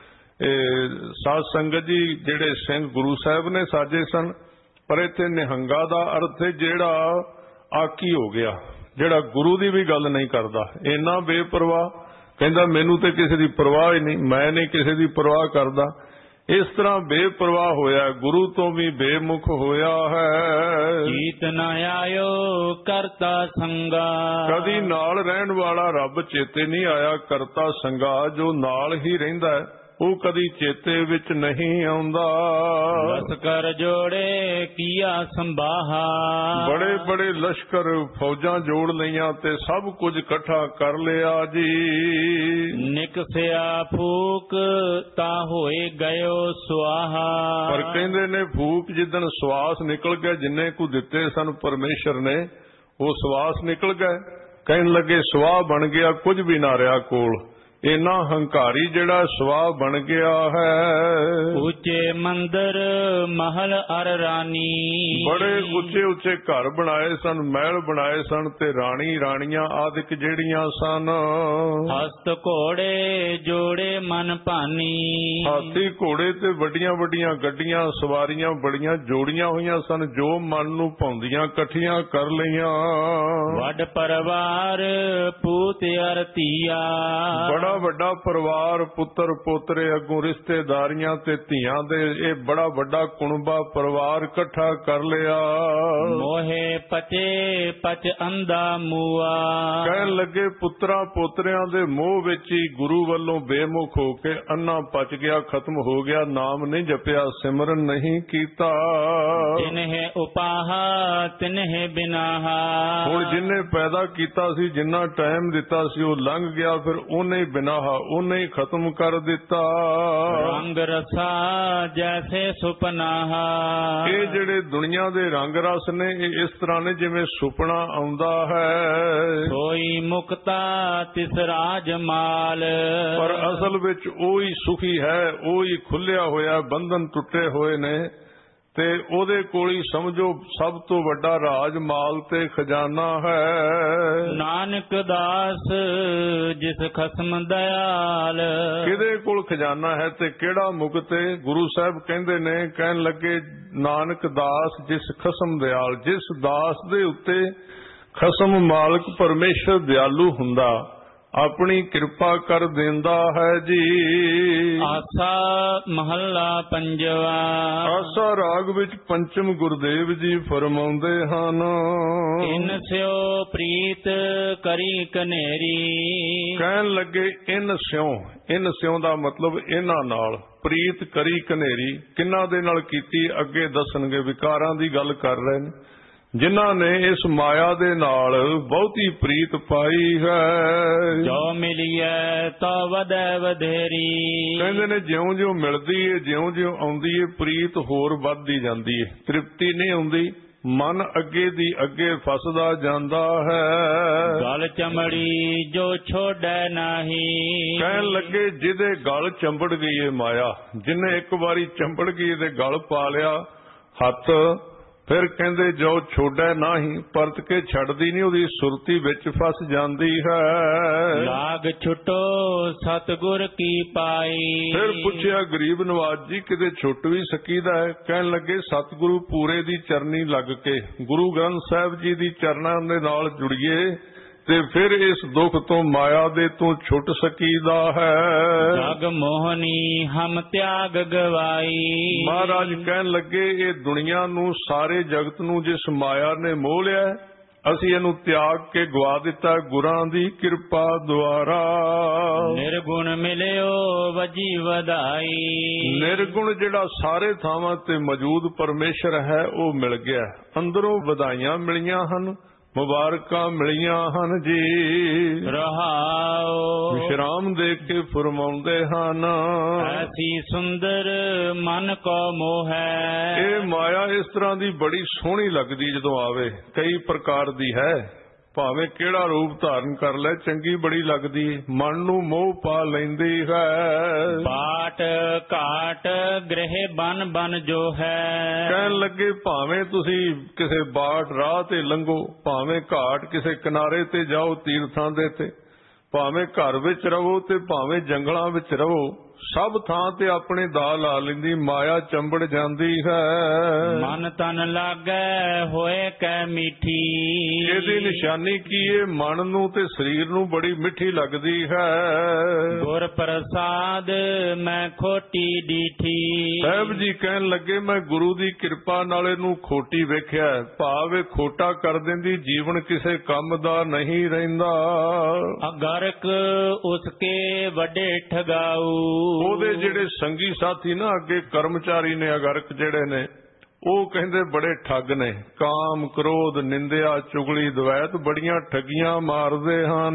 ਸਾਧ ਸੰਗਤ ਜੀ ਜਿਹੜੇ ਸਿੰਘ ਗੁਰੂ ਸਾਹਿਬ ਨੇ ਸਾਜੇ ਸਨ, ਪਰ ਇੱਥੇ ਨਿਹੰਗਾ ਦਾ ਅਰਥ ਹੈ ਜਿਹੜਾ ਆਕੀ ਹੋ ਗਿਆ, ਜਿਹੜਾ ਗੁਰੂ ਦੀ ਵੀ ਗੱਲ ਨਹੀਂ ਕਰਦਾ, ਇੰਨਾ ਬੇਪਰਵਾਹ, ਕਹਿੰਦਾ ਮੈਨੂੰ ਤੇ ਕਿਸੇ ਦੀ ਪਰਵਾਹ ਹੀ ਨਹੀਂ, ਮੈਂ ਨਹੀਂ ਕਿਸੇ ਦੀ ਪਰਵਾਹ ਕਰਦਾ। ਇਸ ਤਰ੍ਹਾਂ ਬੇਪਰਵਾਹ ਹੋਇਆ, ਗੁਰੂ ਤੋਂ ਵੀ ਬੇਮੁਖ ਹੋਇਆ ਹੈ।
ਜੀਤ ਨ ਆਇਓ ਕਰਤਾ ਸੰਗਾ,
ਕਦੀ ਨਾਲ ਰਹਿਣ ਵਾਲਾ ਰੱਬ ਚੇਤੇ ਨਹੀਂ ਆਇਆ। ਕਰਤਾ ਸੰਗਾ, ਜੋ ਨਾਲ ਹੀ ਰਹਿੰਦਾ ਹੈ ਉਹ ਕਦੀ ਚੇਤੇ ਵਿੱਚ ਨਹੀਂ ਆਉਂਦਾ।
ਲਸ਼ਕਰ ਜੋੜੇ ਕੀਆ ਸੰਭਾਹਾ,
ਬੜੇ ਬੜੇ ਲਸ਼ਕਰ ਫੌਜਾਂ ਜੋੜ ਲਈਆਂ ਤੇ ਸਭ ਕੁਝ ਇਕੱਠਾ ਕਰ ਲਿਆ ਜੀ।
ਨਿਕਸਿਆ ਫੂਕ ਤਾ ਹੋਏ ਗਇਓ ਸੁਆਹਾ,
ਪਰ ਕਹਿੰਦੇ ਨੇ ਫੂਕ ਜਿੱਦਣ ਸਵਾਸ ਨਿਕਲ ਗਿਆ, ਜਿੰਨੇ ਕੁ ਦਿੱਤੇ ਸਨ ਪਰਮੇਸ਼ਰ ਨੇ ਉਹ ਸਵਾਸ ਨਿਕਲ ਗਏ। ਕਹਿਣ ਲੱਗੇ ਸਵਾਹ ਬਣ ਗਿਆ, ਕੁਝ ਵੀ ਨਾ ਰਿਹਾ ਕੋਲ। ਇੰਨਾ ਹੰਕਾਰੀ ਜਿਹੜਾ ਸਵਾਹ ਬਣ ਗਿਆ ਹੈ।
ਉੱਚੇ ਮੰਦਰ ਮਹਲ ਅਰ ਰਾਣੀ,
ਬੜੇ ਉੱਚੇ ਉੱਚੇ ਘਰ ਬਣਾਏ ਸਨ, ਮਹਿਲ ਬਣਾਏ ਸਨ, ਤੇ ਰਾਣੀ ਰਾਣੀਆਂ ਆਦਿਕ ਜਿਹੜੀਆਂ ਸਨ।
ਹਸਤ ਘੋੜੇ ਜੋੜੇ ਮਨ ਭਾਨੀ,
ਹਾਥੀ ਘੋੜੇ ਤੇ ਵੱਡੀਆਂ ਵੱਡੀਆਂ ਗੱਡੀਆਂ ਸਵਾਰੀਆਂ ਬੜੀਆਂ ਜੋੜੀਆਂ ਹੋਈਆਂ ਸਨ, ਜੋ ਮਨ ਨੂੰ ਭਾਉਂਦੀਆਂ ਇਕੱਠੀਆਂ ਕਰ ਲਈਆਂ।
ਵੱਡ ਪਰਿਵਾਰ ਪੂਤ ਅਰ ਧੀਆ,
ਬੜਾ ਵੱਡਾ ਪਰਿਵਾਰ, ਪੁੱਤਰ ਪੋਤਰੇ, ਅੱਗੋਂ ਰਿਸ਼ਤੇਦਾਰੀਆਂ ਤੇ ਧੀਆਂ ਦੇ, ਇਹ ਬੜਾ ਵੱਡਾ ਕੁਣਬਾ ਪਰਿਵਾਰ ਇਕੱਠਾ ਕਰ ਲਿਆ।
ਮੋਹੇ ਪਚੇ ਪਚ ਅੰਦਾ ਮੂਆ,
ਕਹਿਣ ਲੱਗੇ ਪੁੱਤਰਾਂ ਪੋਤਰਿਆਂ ਦੇ ਮੋਹ ਵਿੱਚ ਹੀ ਗੁਰੂ ਵੱਲੋਂ ਬੇਮੁਖ ਹੋ ਕੇ ਅੰਨਾ ਪਚ ਗਿਆ, ਖਤਮ ਹੋ ਗਿਆ, ਨਾਮ ਨਹੀਂ ਜਪਿਆ, ਸਿਮਰਨ ਨਹੀਂ ਕੀਤਾ।
ਜਿਨਹਿ ਉਪਾਹਾ ਤਿਨਹਿ ਬਿਨਾਹਾ,
ਹੁਣ ਜਿੰਨੇ ਪੈਦਾ ਕੀਤਾ ਸੀ, ਜਿੰਨਾ ਟਾਈਮ ਦਿੱਤਾ ਸੀ ਉਹ ਲੰਘ ਗਿਆ, ਫਿਰ ਉਹਨੇ ਬਿਨਾਹਾ ਉਹਨੇ ਹੀ ਖਤਮ ਕਰ ਦਿੱਤਾ।
ਰੰਗ ਰਸਾ ਜੈਸੇ ਸੁਪਨਾਹਾ,
ਇਹ ਜਿਹੜੇ ਦੁਨੀਆ ਦੇ ਰੰਗ ਰਸ ਨੇ ਇਹ ਇਸ ਤਰ੍ਹਾਂ ਨੇ ਜਿਵੇਂ ਸੁਪਨਾ ਆਉਂਦਾ ਹੈ।
ਸੋਈ ਮੁਕਤਾ ਤਿਸ ਰਾਜ ਮਾਲ,
ਪਰ ਅਸਲ ਵਿੱਚ ਉਹ ਹੀ ਸੁਖੀ ਹੈ, ਉਹ ਹੀ ਖੁੱਲਿਆ ਹੋਇਆ, ਬੰਧਨ ਟੁੱਟੇ ਹੋਏ ਨੇ, ਤੇ ਉਹਦੇ ਕੋਲ ਹੀ ਸਮਝੋ ਸਭ ਤੋਂ ਵੱਡਾ ਰਾਜ ਮਾਲ ਤੇ ਖਜ਼ਾਨਾ ਹੈ।
ਨਾਨਕ ਦਾਸ ਜਿਸ ਖਸਮ ਦਇਆਲ,
ਕਿਹਦੇ ਕੋਲ ਖਜ਼ਾਨਾ ਹੈ ਤੇ ਕਿਹੜਾ ਮੁਕਤ ਹੈ? ਗੁਰੂ ਸਾਹਿਬ ਕਹਿੰਦੇ ਨੇ, ਕਹਿਣ ਲੱਗੇ ਨਾਨਕ ਦਾਸ ਜਿਸ ਖਸਮ ਦਿਆਲ, ਜਿਸ ਦਾਸ ਦੇ ਉੱਤੇ ਖਸਮ ਮਾਲਕ ਪਰਮੇਸ਼ਰ ਦਿਆਲੂ ਹੁੰਦਾ, ਆਪਣੀ ਕਿਰਪਾ ਕਰ ਦਿੰਦਾ ਹੈ ਜੀ।
ਆਸਾ ਮਹੱਲਾ ਪੰਜਵਾ।
ਆਸਾ ਰਾਗ ਵਿੱਚ ਪੰਚਮ ਗੁਰਦੇਵ ਜੀ ਫਰਮਾਉਂਦੇ ਹਨ,
ਇਨ ਸਿਓ ਪ੍ਰੀਤ ਕਰੀ ਕਨੇਰੀ,
ਕਹਿਣ ਲੱਗੇ ਇਨ ਸਿਉ, ਇਨ ਸਿਉ ਦਾ ਮਤਲਬ ਇਹਨਾਂ ਨਾਲ ਪ੍ਰੀਤ ਕਰੀ ਕਨੇਰੀ, ਕਿਹਨਾਂ ਦੇ ਨਾਲ ਕੀਤੀ ਅੱਗੇ ਦੱਸਣਗੇ, ਵਿਕਾਰਾਂ ਦੀ ਗੱਲ ਕਰ ਰਹੇ ਨੇ। ਜਿਨ੍ਹਾਂ ਨੇ ਇਸ ਮਾਇਆ ਦੇ ਨਾਲ ਬਹੁਤੀ ਪ੍ਰੀਤ ਪਾਈ ਹੈ।
ਜੋ ਮਿਲੀਐ ਤੋ ਵਧੈ ਵਧੇਰੀ।
ਕਹਿੰਦੇ ਨੇ ਜਿਉਂ ਜਿਉਂ ਮਿਲਦੀ ਏ, ਜਿਉਂ ਜਿਉਂ ਆਉਂਦੀ ਏ, ਪ੍ਰੀਤ ਹੋਰ ਵੱਧਦੀ ਜਾਂਦੀ ਏ, ਤ੍ਰਿਪਤੀ ਨਹੀਂ ਆਉਂਦੀ, ਮਨ ਅੱਗੇ ਦੀ ਅੱਗੇ ਫਸਦਾ ਜਾਂਦਾ ਹੈ।
ਗਲ ਚਮੜੀ ਜੋ ਛੋੜੈ ਨਾਹੀ।
ਕਹਿਣ ਲੱਗੇ ਜਿਹਦੇ ਗਲ ਚੰਬੜ ਗਈ ਏ ਮਾਇਆ, ਜਿਹਨੇ ਇੱਕ ਵਾਰੀ ਚੰਬੜ ਗਈ ਤੇ ਗਲ ਪਾ ਲਿਆ ਹੱਥ, ਫਿਰ ਕਹਿੰਦੇ ਜੋ ਛੋੜੈ ਨਾਹੀ, ਪਰਤ ਕੇ ਛੱਡਦੀ ਨਹੀਂ, ਉਹਦੀ ਸੁਰਤੀ ਵਿੱਚ ਫਸ ਜਾਂਦੀ ਹੈ।
ਲਾਗ ਛੁਟੋ ਸਤਿਗੁਰ ਕੀ ਪਾਈ।
ਫਿਰ ਪੁੱਛਿਆ ਗਰੀਬ ਨਵਾਜ ਜੀ ਕਿਤੇ ਛੁੱਟ ਵੀ ਸਕੀਦਾ ਹੈ? ਕਹਿਣ ਲੱਗੇ ਸਤਿਗੁਰੂ ਪੂਰੇ ਦੀ ਚਰਨੀ ਲੱਗ ਕੇ ਗੁਰੂ ਗ੍ਰੰਥ ਸਾਹਿਬ ਜੀ ਦੀ ਚਰਨਾਂ ਦੇ ਨਾਲ ਜੁੜੀਏ ਤੇ ਫਿਰ ਇਸ ਦੁੱਖ ਤੋਂ ਮਾਇਆ ਦੇ ਤੋਂ ਛੁੱਟ ਸਕੀਦਾ ਹੈ।
ਜਗ ਮੋਹਨੀ ਹਮ ਤਿਆਗ ਗਵਾਈ।
ਮਹਾਰਾਜ ਕਹਿਣ ਲੱਗੇ ਇਹ ਦੁਨੀਆ ਨੂੰ, ਸਾਰੇ ਜਗਤ ਨੂੰ ਜਿਸ ਮਾਇਆ ਨੇ ਮੋਹ ਲਿਆ, ਅਸੀਂ ਇਹਨੂੰ ਤਿਆਗ ਕੇ ਗਵਾ ਦਿੱਤਾ ਗੁਰਾਂ ਦੀ ਕਿਰਪਾ ਦੁਆਰਾ।
ਨਿਰਗੁਣ ਮਿਲਿਓ ਵਜੀ ਵਧਾਈ।
ਨਿਰਗੁਣ ਜਿਹੜਾ ਸਾਰੇ ਥਾਵਾਂ ਤੇ ਮੌਜੂਦ ਪਰਮੇਸ਼ਰ ਹੈ ਉਹ ਮਿਲ ਗਿਆ। ਅੰਦਰੋਂ ਵਧਾਈਆਂ ਮਿਲੀਆਂ ਹਨ, ਮੁਬਾਰਕਾਂ ਮਿਲੀਆਂ ਹਨ ਜੀ।
ਰਹਾਉ
ਵਿਸ਼ਰਾਮ ਦੇ ਕੇ ਫਰਮਾਉਂਦੇ ਹਨ,
ਐਸੀ ਸੁੰਦਰ ਮਨ ਕੋ ਮੋਹ ਹੈ।
ਇਹ ਮਾਇਆ ਇਸ ਤਰ੍ਹਾਂ ਦੀ ਬੜੀ ਸੋਹਣੀ ਲੱਗਦੀ ਜਦੋਂ ਆਵੇ, ਕਈ ਪ੍ਰਕਾਰ ਦੀ ਹੈ, ਭਾਵੇਂ ਕਿਹੜਾ ਰੂਪ ਧਾਰਨ ਕਰ ਲੈ, ਚੰਗੀ ਬੜੀ ਲੱਗਦੀ, ਮਨ ਨੂੰ ਮੋਹ ਪਾ ਲੈਂਦੀ ਹੈ।
ਬਾਟ ਘਾਟ ਗ੍ਰਹਿ ਬਨ ਬਨ ਜੋ ਹੈ।
ਕਹਿਣ ਲੱਗੇ ਭਾਵੇਂ ਤੁਸੀਂ ਕਿਸੇ ਬਾਟ ਰਾਹ ਤੇ ਲੰਘੋ, ਭਾਵੇਂ ਘਾਟ ਕਿਸੇ ਕਿਨਾਰੇ ਤੇ ਜਾਓ ਤੀਰਥਾਂ ਦੇ ਤੇ, ਭਾਵੇਂ ਘਰ ਵਿੱਚ ਰਹੋ ਤੇ ਭਾਵੇਂ ਜੰਗਲਾਂ ਵਿੱਚ ਰਹੋ, ਸਭ ਥਾਂ ਤੇ ਆਪਣੇ ਦਾ ਲਾ ਲੈਂਦੀ, ਮਾਇਆ ਚੰਬੜ ਜਾਂਦੀ ਹੈ।
ਮਨ ਤਨ ਲਾਗੈ ਹੋਏ ਕੈ ਮੀਠੀ।
ਇਹਦੀ ਨਿਸ਼ਾਨੀ ਕੀ ਹੈ? ਮਨ ਨੂੰ ਤੇ ਸਰੀਰ ਨੂੰ ਬੜੀ ਮਿੱਠੀ ਲੱਗਦੀ ਹੈ।
ਗੁਰ ਪ੍ਰਸਾਦ ਮੈਂ ਖੋਟੀ ਡੀਠੀ।
ਸਾਹਿਬ ਜੀ ਕਹਿਣ ਲੱਗੇ ਮੈਂ ਗੁਰੂ ਦੀ ਕਿਰਪਾ ਨਾਲ ਇਹਨੂੰ ਖੋਟੀ ਵੇਖਿਆ, ਭਾਵ ਇਹ ਖੋਟਾ ਕਰ ਦਿੰਦੀ, ਜੀਵਨ ਕਿਸੇ ਕੰਮ ਦਾ ਨਹੀਂ ਰਹਿੰਦਾ।
ਅਗਰਕ ਉਸਕੇ ਵੱਡੇ ਠਗਾਊ।
ਉਹਦੇ ਜਿਹੜੇ ਸੰਗੀ ਸਾਥੀ ਨਾ ਅੱਗੇ ਕਰਮਚਾਰੀ ਨੇ, ਅਗਰਕ ਜਿਹੜੇ ਨੇ, ਉਹ ਕਹਿੰਦੇ ਬੜੇ ਠੱਗ ਨੇ, ਕਾਮ ਕ੍ਰੋਧ ਨਿੰਦਿਆ ਚੁਗਲੀ ਦਵੈਤ ਬੜੀਆਂ ਠੱਗੀਆਂ ਮਾਰਦੇ ਹਨ।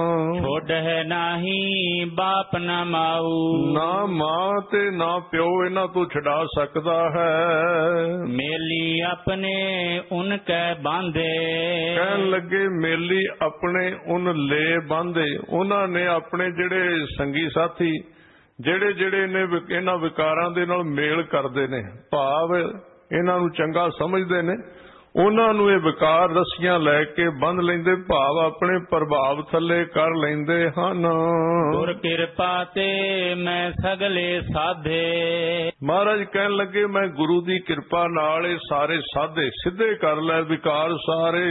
ਛੋੜੈ ਨਾਹੀ ਬਾਪ ਨਾ ਮਾਊ।
ਨਾ ਮਾਂ ਤੇ ਨਾ ਪਿਓ ਇਹਨਾਂ ਤੋਂ ਛਡਾ ਸਕਦਾ ਹੈ।
ਮੇਲੀ ਆਪਣੇ ਉਨ ਕੈ ਬਾਂਧੇ।
ਕਹਿਣ ਲੱਗੇ ਮੇਲੀ ਆਪਣੇ ਉਨ ਲੈ ਬਾਂਧੇ, ਉਹਨਾਂ ਨੇ ਆਪਣੇ ਜਿਹੜੇ ਸੰਗੀ ਸਾਥੀ ਜਿਹੜੇ ਜਿਹੜੇ ਨੇ ਇਹਨਾਂ ਵਿਕਾਰਾਂ ਦੇ ਨਾਲ ਮੇਲ ਕਰਦੇ ਨੇ, ਭਾਵ ਇਹਨਾਂ ਨੂੰ ਚੰਗਾ ਸਮਝਦੇ ਨੇ, ਉਹਨਾਂ ਨੂੰ ਇਹ ਵਿਕਾਰ ਰੱਸੀਆਂ ਲੈ ਕੇ ਬੰਨ ਲੈਂਦੇ, ਭਾਵ ਆਪਣੇ ਪ੍ਰਭਾਵ ਥੱਲੇ ਕਰ ਲੈਂਦੇ ਹਨ।
ਗੁਰ ਕਿਰਪਾ ਤੇ ਮੈਂ ਸਗਲੇ ਸਾਧੇ।
ਮਹਾਰਾਜ ਕਹਿਣ ਲੱਗੇ ਮੈਂ ਗੁਰੂ ਦੀ ਕਿਰਪਾ ਨਾਲ ਇਹ ਸਾਰੇ ਸਾਧੇ ਸਿੱਧੇ ਕਰ ਲੈ ਵਿਕਾਰ ਸਾਰੇ।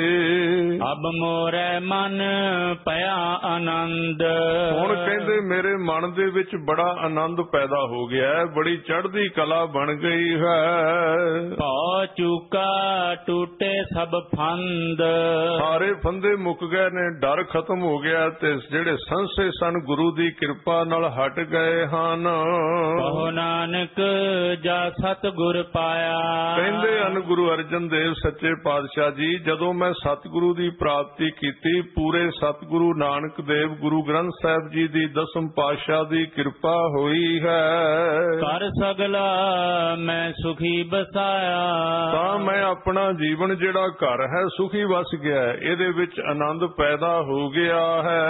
ਅਬ ਮੋਰੇ ਮਨ ਪਿਆ ਆਨੰਦ।
ਹੁਣ ਕਹਿੰਦੇ ਮੇਰੇ ਮਨ ਦੇ ਵਿੱਚ ਬੜਾ ਆਨੰਦ ਪੈਦਾ ਹੋ ਗਿਆ ਹੈ, ਬੜੀ ਚੜ੍ਹਦੀ ਕਲਾ ਬਣ ਗਈ ਹੈ।
ਭਉ ਚੂਕਾ ਟੂਟੇ ਸਭ ਫੰਦ।
ਸਾਰੇ ਫੰਦੇ ਮੁੱਕ ਗਏ ਨੇ, ਡਰ ਖਤਮ ਹੋ ਗਿਆ ਤੇ ਜਿਹੜੇ ਸੰਸੇ ਸਨ ਗੁਰੂ ਦੀ ਕਿਰਪਾ ਨਾਲ ਹਟ ਗਏ ਹਨ।
ਕਹੋ ਨਾਨਕ ਜਾ ਸਤਿਗੁਰ ਪਾਇਆ।
ਕਹਿੰਦੇ ਹਨ ਗੁਰੂ ਅਰਜਨ ਦੇਵ ਸੱਚੇ ਪਾਤਸ਼ਾਹ ਜੀ, ਜਦੋਂ ਮੈਂ ਸਤਿਗੁਰੂ ਦੀ ਪ੍ਰਾਪਤੀ ਕੀਤੀ, ਪੂਰੇ ਸਤਿਗੁਰੂ ਨਾਨਕ ਦੇਵ ਗੁਰੂ ਗ੍ਰੰਥ ਸਾਹਿਬ ਜੀ ਦੀ ਦਸਮ ਪਾਤਸ਼ਾਹ ਦੀ ਕਿਰਪਾ ਹੋਈ ਹੈ,
ਕਰ ਸਗਲਾ ਮੈਂ ਸੁਖੀ ਬਸਾਇਆ।
ਤਾਂ ਮੈਂ ਆਪਣਾ ਜੀਵਨ ਜਿਹੜਾ ਘਰ ਹੈ ਸੁਖੀ ਵਸ ਗਿਆ ਹੈ, ਇਹਦੇ ਵਿੱਚ ਆਨੰਦ ਪੈਦਾ ਹੋ ਗਿਆ ਹੈ।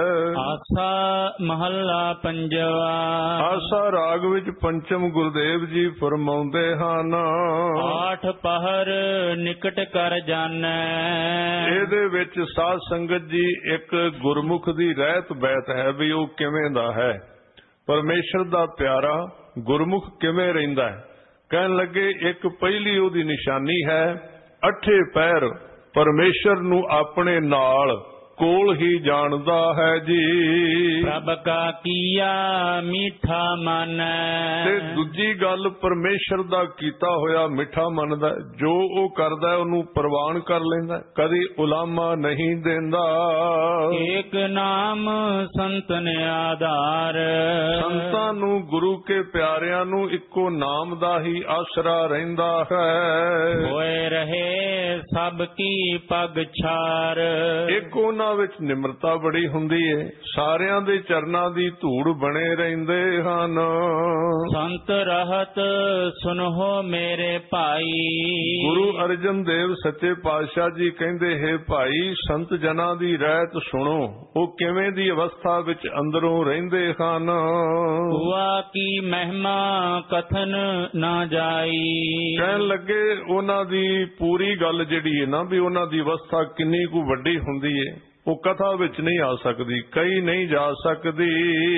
ਆਸਾ ਮਹੱਲਾ ਪੰਜਵਾ।
ਆਸਾ ਰਾਗ ਵਿੱਚ ਪੰਚਮ ਗੁਰਦੇਵ ਜੀ ਫਰਮਾਉਂਦੇ ਹਨ,
ਆਠ ਪਹਰ ਨਿਕਟ ਕਰ ਜਾਣੈ।
ਇਹਦੇ ਵਿੱਚ ਸਾਧ ਸੰਗਤ ਜੀ ਇੱਕ ਗੁਰਮੁਖ ਦੀ ਰਹਿਤ ਬੈਤ ਹੈ ਵੀ ਉਹ ਕਿਵੇਂ ਦਾ ਹੈ, ਪਰਮੇਸ਼ਰ ਦਾ ਪਿਆਰਾ ਗੁਰਮੁਖ ਕਿਵੇਂ ਰਹਿੰਦਾ ਹੈ। ਕਹਿਣ ਲੱਗੇ ਇੱਕ ਪਹਿਲੀ ਉਹਦੀ ਨਿਸ਼ਾਨੀ ਹੈ, ਅੱਠੇ ਪੈਰ ਪਰਮੇਸ਼ਰ ਨੂੰ ਆਪਣੇ ਨਾਲ ਕੋਲ ਹੀ ਜਾਣਦਾ ਹੈ ਜੀ।
ਪ੍ਰਭ ਕਾ ਕੀਆ ਮੀਠਾ ਮਨ,
ਤੇ ਦੂਜੀ ਗੱਲ ਪਰਮੇਸ਼ਰ ਦਾ ਕੀਤਾ ਹੋਇਆ ਮਿੱਠਾ ਮੰਨਦਾ, ਜੋ ਉਹ ਕਰਦਾ ਉਹਨੂੰ ਪ੍ਰਵਾਨ ਕਰ ਲੈਂਦਾ, ਕਦੀ ਉਲਾਮਾ ਨਹੀਂ ਦਿੰਦਾ।
ਏਕ ਨਾਮ ਸੰਤਨ ਆਧਾਰ,
ਸੰਤਾਂ ਨੂੰ ਗੁਰੂ ਕੇ ਪਿਆਰਿਆਂ ਨੂੰ ਇੱਕੋ ਨਾਮ ਦਾ ਹੀ ਆਸਰਾ ਰਹਿੰਦਾ ਹੈ।
ਹੋਏ ਰਹੇ ਸਭ ਕੀ ਪਗ ਛਾਰ,
ਇੱਕ ਉਹਨਾਂ ਵਿੱਚ ਨਿਮਰਤਾ ਬੜੀ ਹੁੰਦੀ ਏ, ਸਾਰਿਆਂ ਦੇ ਚਰਨਾਂ ਦੀ ਧੂੜ ਬਣੇ ਰਹਿੰਦੇ ਹਨ।
ਸੰਤ ਰਹਤ ਸੁਨੋ ਮੇਰੇ ਭਾਈ,
ਗੁਰੂ ਅਰਜਨ ਦੇਵ ਸੱਚੇ ਪਾਤਸ਼ਾਹ ਜੀ ਕਹਿੰਦੇ ਹੈ ਭਾਈ ਸੰਤ ਜਨਾਂ ਦੀ ਰਹਿਤ ਸੁਣੋ, ਉਹ ਕਿਵੇਂ ਦੀ ਅਵਸਥਾ ਵਿੱਚ ਅੰਦਰੋਂ ਰਹਿੰਦੇ ਹਨ।
ਹੁਆ ਕੀ ਮਹਿਮਾ ਕਥਨ ਨਾ ਜਾਈ,
ਕਹਿਣ ਲੱਗੇ ਉਹਨਾਂ ਦੀ ਪੂਰੀ ਗੱਲ ਜਿਹੜੀ ਹੈ ਨਾ ਵੀ ਉਹਨਾਂ ਦੀ ਅਵਸਥਾ ਕਿੰਨੀ ਕੁ ਵੱਡੀ ਹੁੰਦੀ ਹੈ, ਉਹ ਕਥਾ ਵਿੱਚ ਨਹੀਂ ਆ ਸਕਦੀ, ਕਈ ਨਹੀਂ ਜਾ ਸਕਦੀ।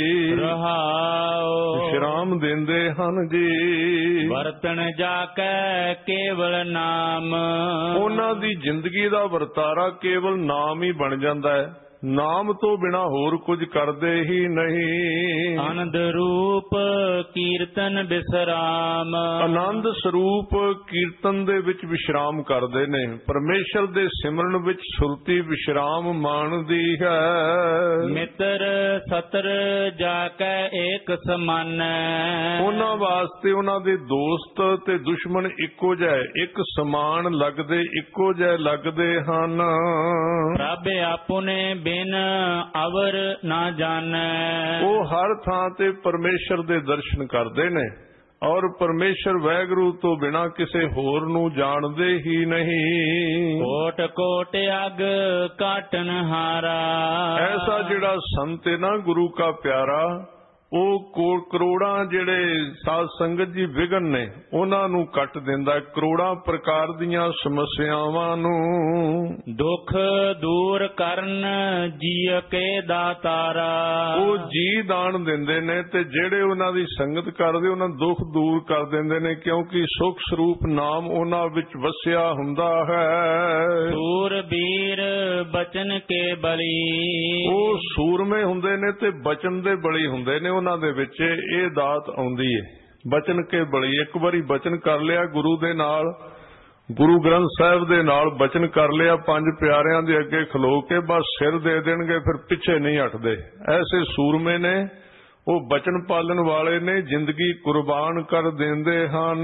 ਰਹਾਉ
ਵਿਸ਼ਰਾਮ ਦਿੰਦੇ ਹਨ ਜੀ।
ਵਰਤਣ ਜਾ ਕੇ ਕੇਵਲ ਨਾਮ,
ਉਹਨਾਂ ਦੀ ਜ਼ਿੰਦਗੀ ਦਾ ਵਰਤਾਰਾ ਕੇਵਲ ਨਾਮ ਹੀ ਬਣ ਜਾਂਦਾ ਹੈ, ਨਾਮ ਤੋਂ ਬਿਨਾ ਹੋਰ ਕੁਝ ਕਰਦੇ ਹੀ ਨਹੀਂ।
ਆਨੰਦ ਰੂਪ ਕੀਰਤਨ ਬਿਸਰਾਮ,
ਆਨੰਦ ਸਰੂਪ ਕੀਰਤਨ ਦੇ ਵਿੱਚ ਵਿਸ਼ਰਾਮ ਕਰਦੇ ਨੇ, ਪਰਮੇਸ਼ਰ ਦੇ ਸਿਮਰਨ ਵਿੱਚ ਸੁਰਤੀ ਵਿਸ਼ਰਾਮ ਮਾਣਦੀ ਹੈ।
ਮਿੱਤਰ ਸਤਰ ਜਾ ਕੇ ਏਕ ਸਮਾਨ,
ਉਹਨਾਂ ਵਾਸਤੇ ਉਹਨਾਂ ਦੇ ਦੋਸਤ ਤੇ ਦੁਸ਼ਮਣ ਇੱਕੋ ਜਿਹੇ, ਇੱਕ ਸਮਾਨ ਲੱਗਦੇ, ਇੱਕੋ ਜਿਹੇ ਲੱਗਦੇ ਹਨ।
ਪ੍ਰਭ ਆਪਣੇ ਬਿਨ ਅਵਰ ਨਾ ਜਾਣੈ,
ਉਹ ਹਰ ਥਾਂ ਤੇ ਪਰਮੇਸ਼ਰ ਦੇ ਦਰਸ਼ਨ ਕਰਦੇ ਨੇ ਔਰ ਪਰਮੇਸ਼ਰ ਵਾਹਿਗੁਰੂ ਤੋਂ ਬਿਨਾ ਕਿਸੇ ਹੋਰ ਨੂੰ ਜਾਣਦੇ ਹੀ ਨਹੀਂ।
ਕੋਟ ਕੋਟ ਅਗ ਕਾਟਨ ਹਾਰਾ,
ਐਸਾ ਜਿਹੜਾ ਸੰਤ ਹੈ ਨਾ ਗੁਰੂ ਕਾ ਪਿਆਰਾ, ਉਹ ਕੋਟ ਕਰੋੜਾਂ ਜਿਹੜੇ ਸਾਧ ਸੰਗਤ ਜੀ ਵਿਗਨ ਨੇ ਉਹਨਾਂ ਨੂੰ ਕੱਟ ਦਿੰਦਾ, ਕਰੋੜਾਂ ਪ੍ਰਕਾਰ ਦੀਆਂ ਸਮੱਸਿਆਵਾਂ ਨੂੰ।
ਦੁੱਖ ਦੂਰ ਕਰਨ ਜੀਅ ਕੇ ਦਾਤਾਰਾ,
ਉਹ ਜੀ ਦਾਨ ਦਿੰਦੇ ਨੇ ਤੇ ਜਿਹੜੇ ਉਹਨਾਂ ਦੀ ਸੰਗਤ ਕਰਦੇ ਉਹਨਾਂ ਦੁੱਖ ਦੂਰ ਕਰ ਦਿੰਦੇ ਨੇ, ਕਿਉਂਕਿ ਸੁਖ ਸਰੂਪ ਨਾਮ ਉਹਨਾਂ ਵਿੱਚ ਵਸਿਆ ਹੁੰਦਾ ਹੈ।
ਸੂਰਬੀਰ ਬਚਨ ਕੇ ਬਲੀ, ਉਹ
ਸੂਰਮੇ ਹੁੰਦੇ ਨੇ ਤੇ ਬਚਨ ਦੇ ਬਲੀ ਹੁੰਦੇ ਨੇ, ਉਹਨਾਂ ਦੇ ਵਿੱਚ ਇਹ ਦਾਤ ਆਉਂਦੀ ਹੈ। ਬਚਨ ਕੇ ਬਲੀ, ਇੱਕ ਵਾਰੀ ਬਚਨ ਕਰ ਲਿਆ ਗੁਰੂ ਦੇ ਨਾਲ, ਗੁਰੂ ਗ੍ਰੰਥ ਸਾਹਿਬ ਦੇ ਨਾਲ ਬਚਨ ਕਰ ਲਿਆ, ਪੰਜ ਪਿਆਰਿਆਂ ਦੇ ਅੱਗੇ ਖਲੋ ਕੇ ਬਸ ਸਿਰ ਦੇ ਦੇਣਗੇ, ਫਿਰ ਪਿੱਛੇ ਨਹੀਂ ਹਟਦੇ। ਐਸੇ ਸੂਰਮੇ ਨੇ, ਉਹ ਬਚਨ ਪਾਲਣ ਵਾਲੇ ਨੇ, ਜ਼ਿੰਦਗੀ ਕੁਰਬਾਨ ਕਰ ਦਿੰਦੇ ਹਨ।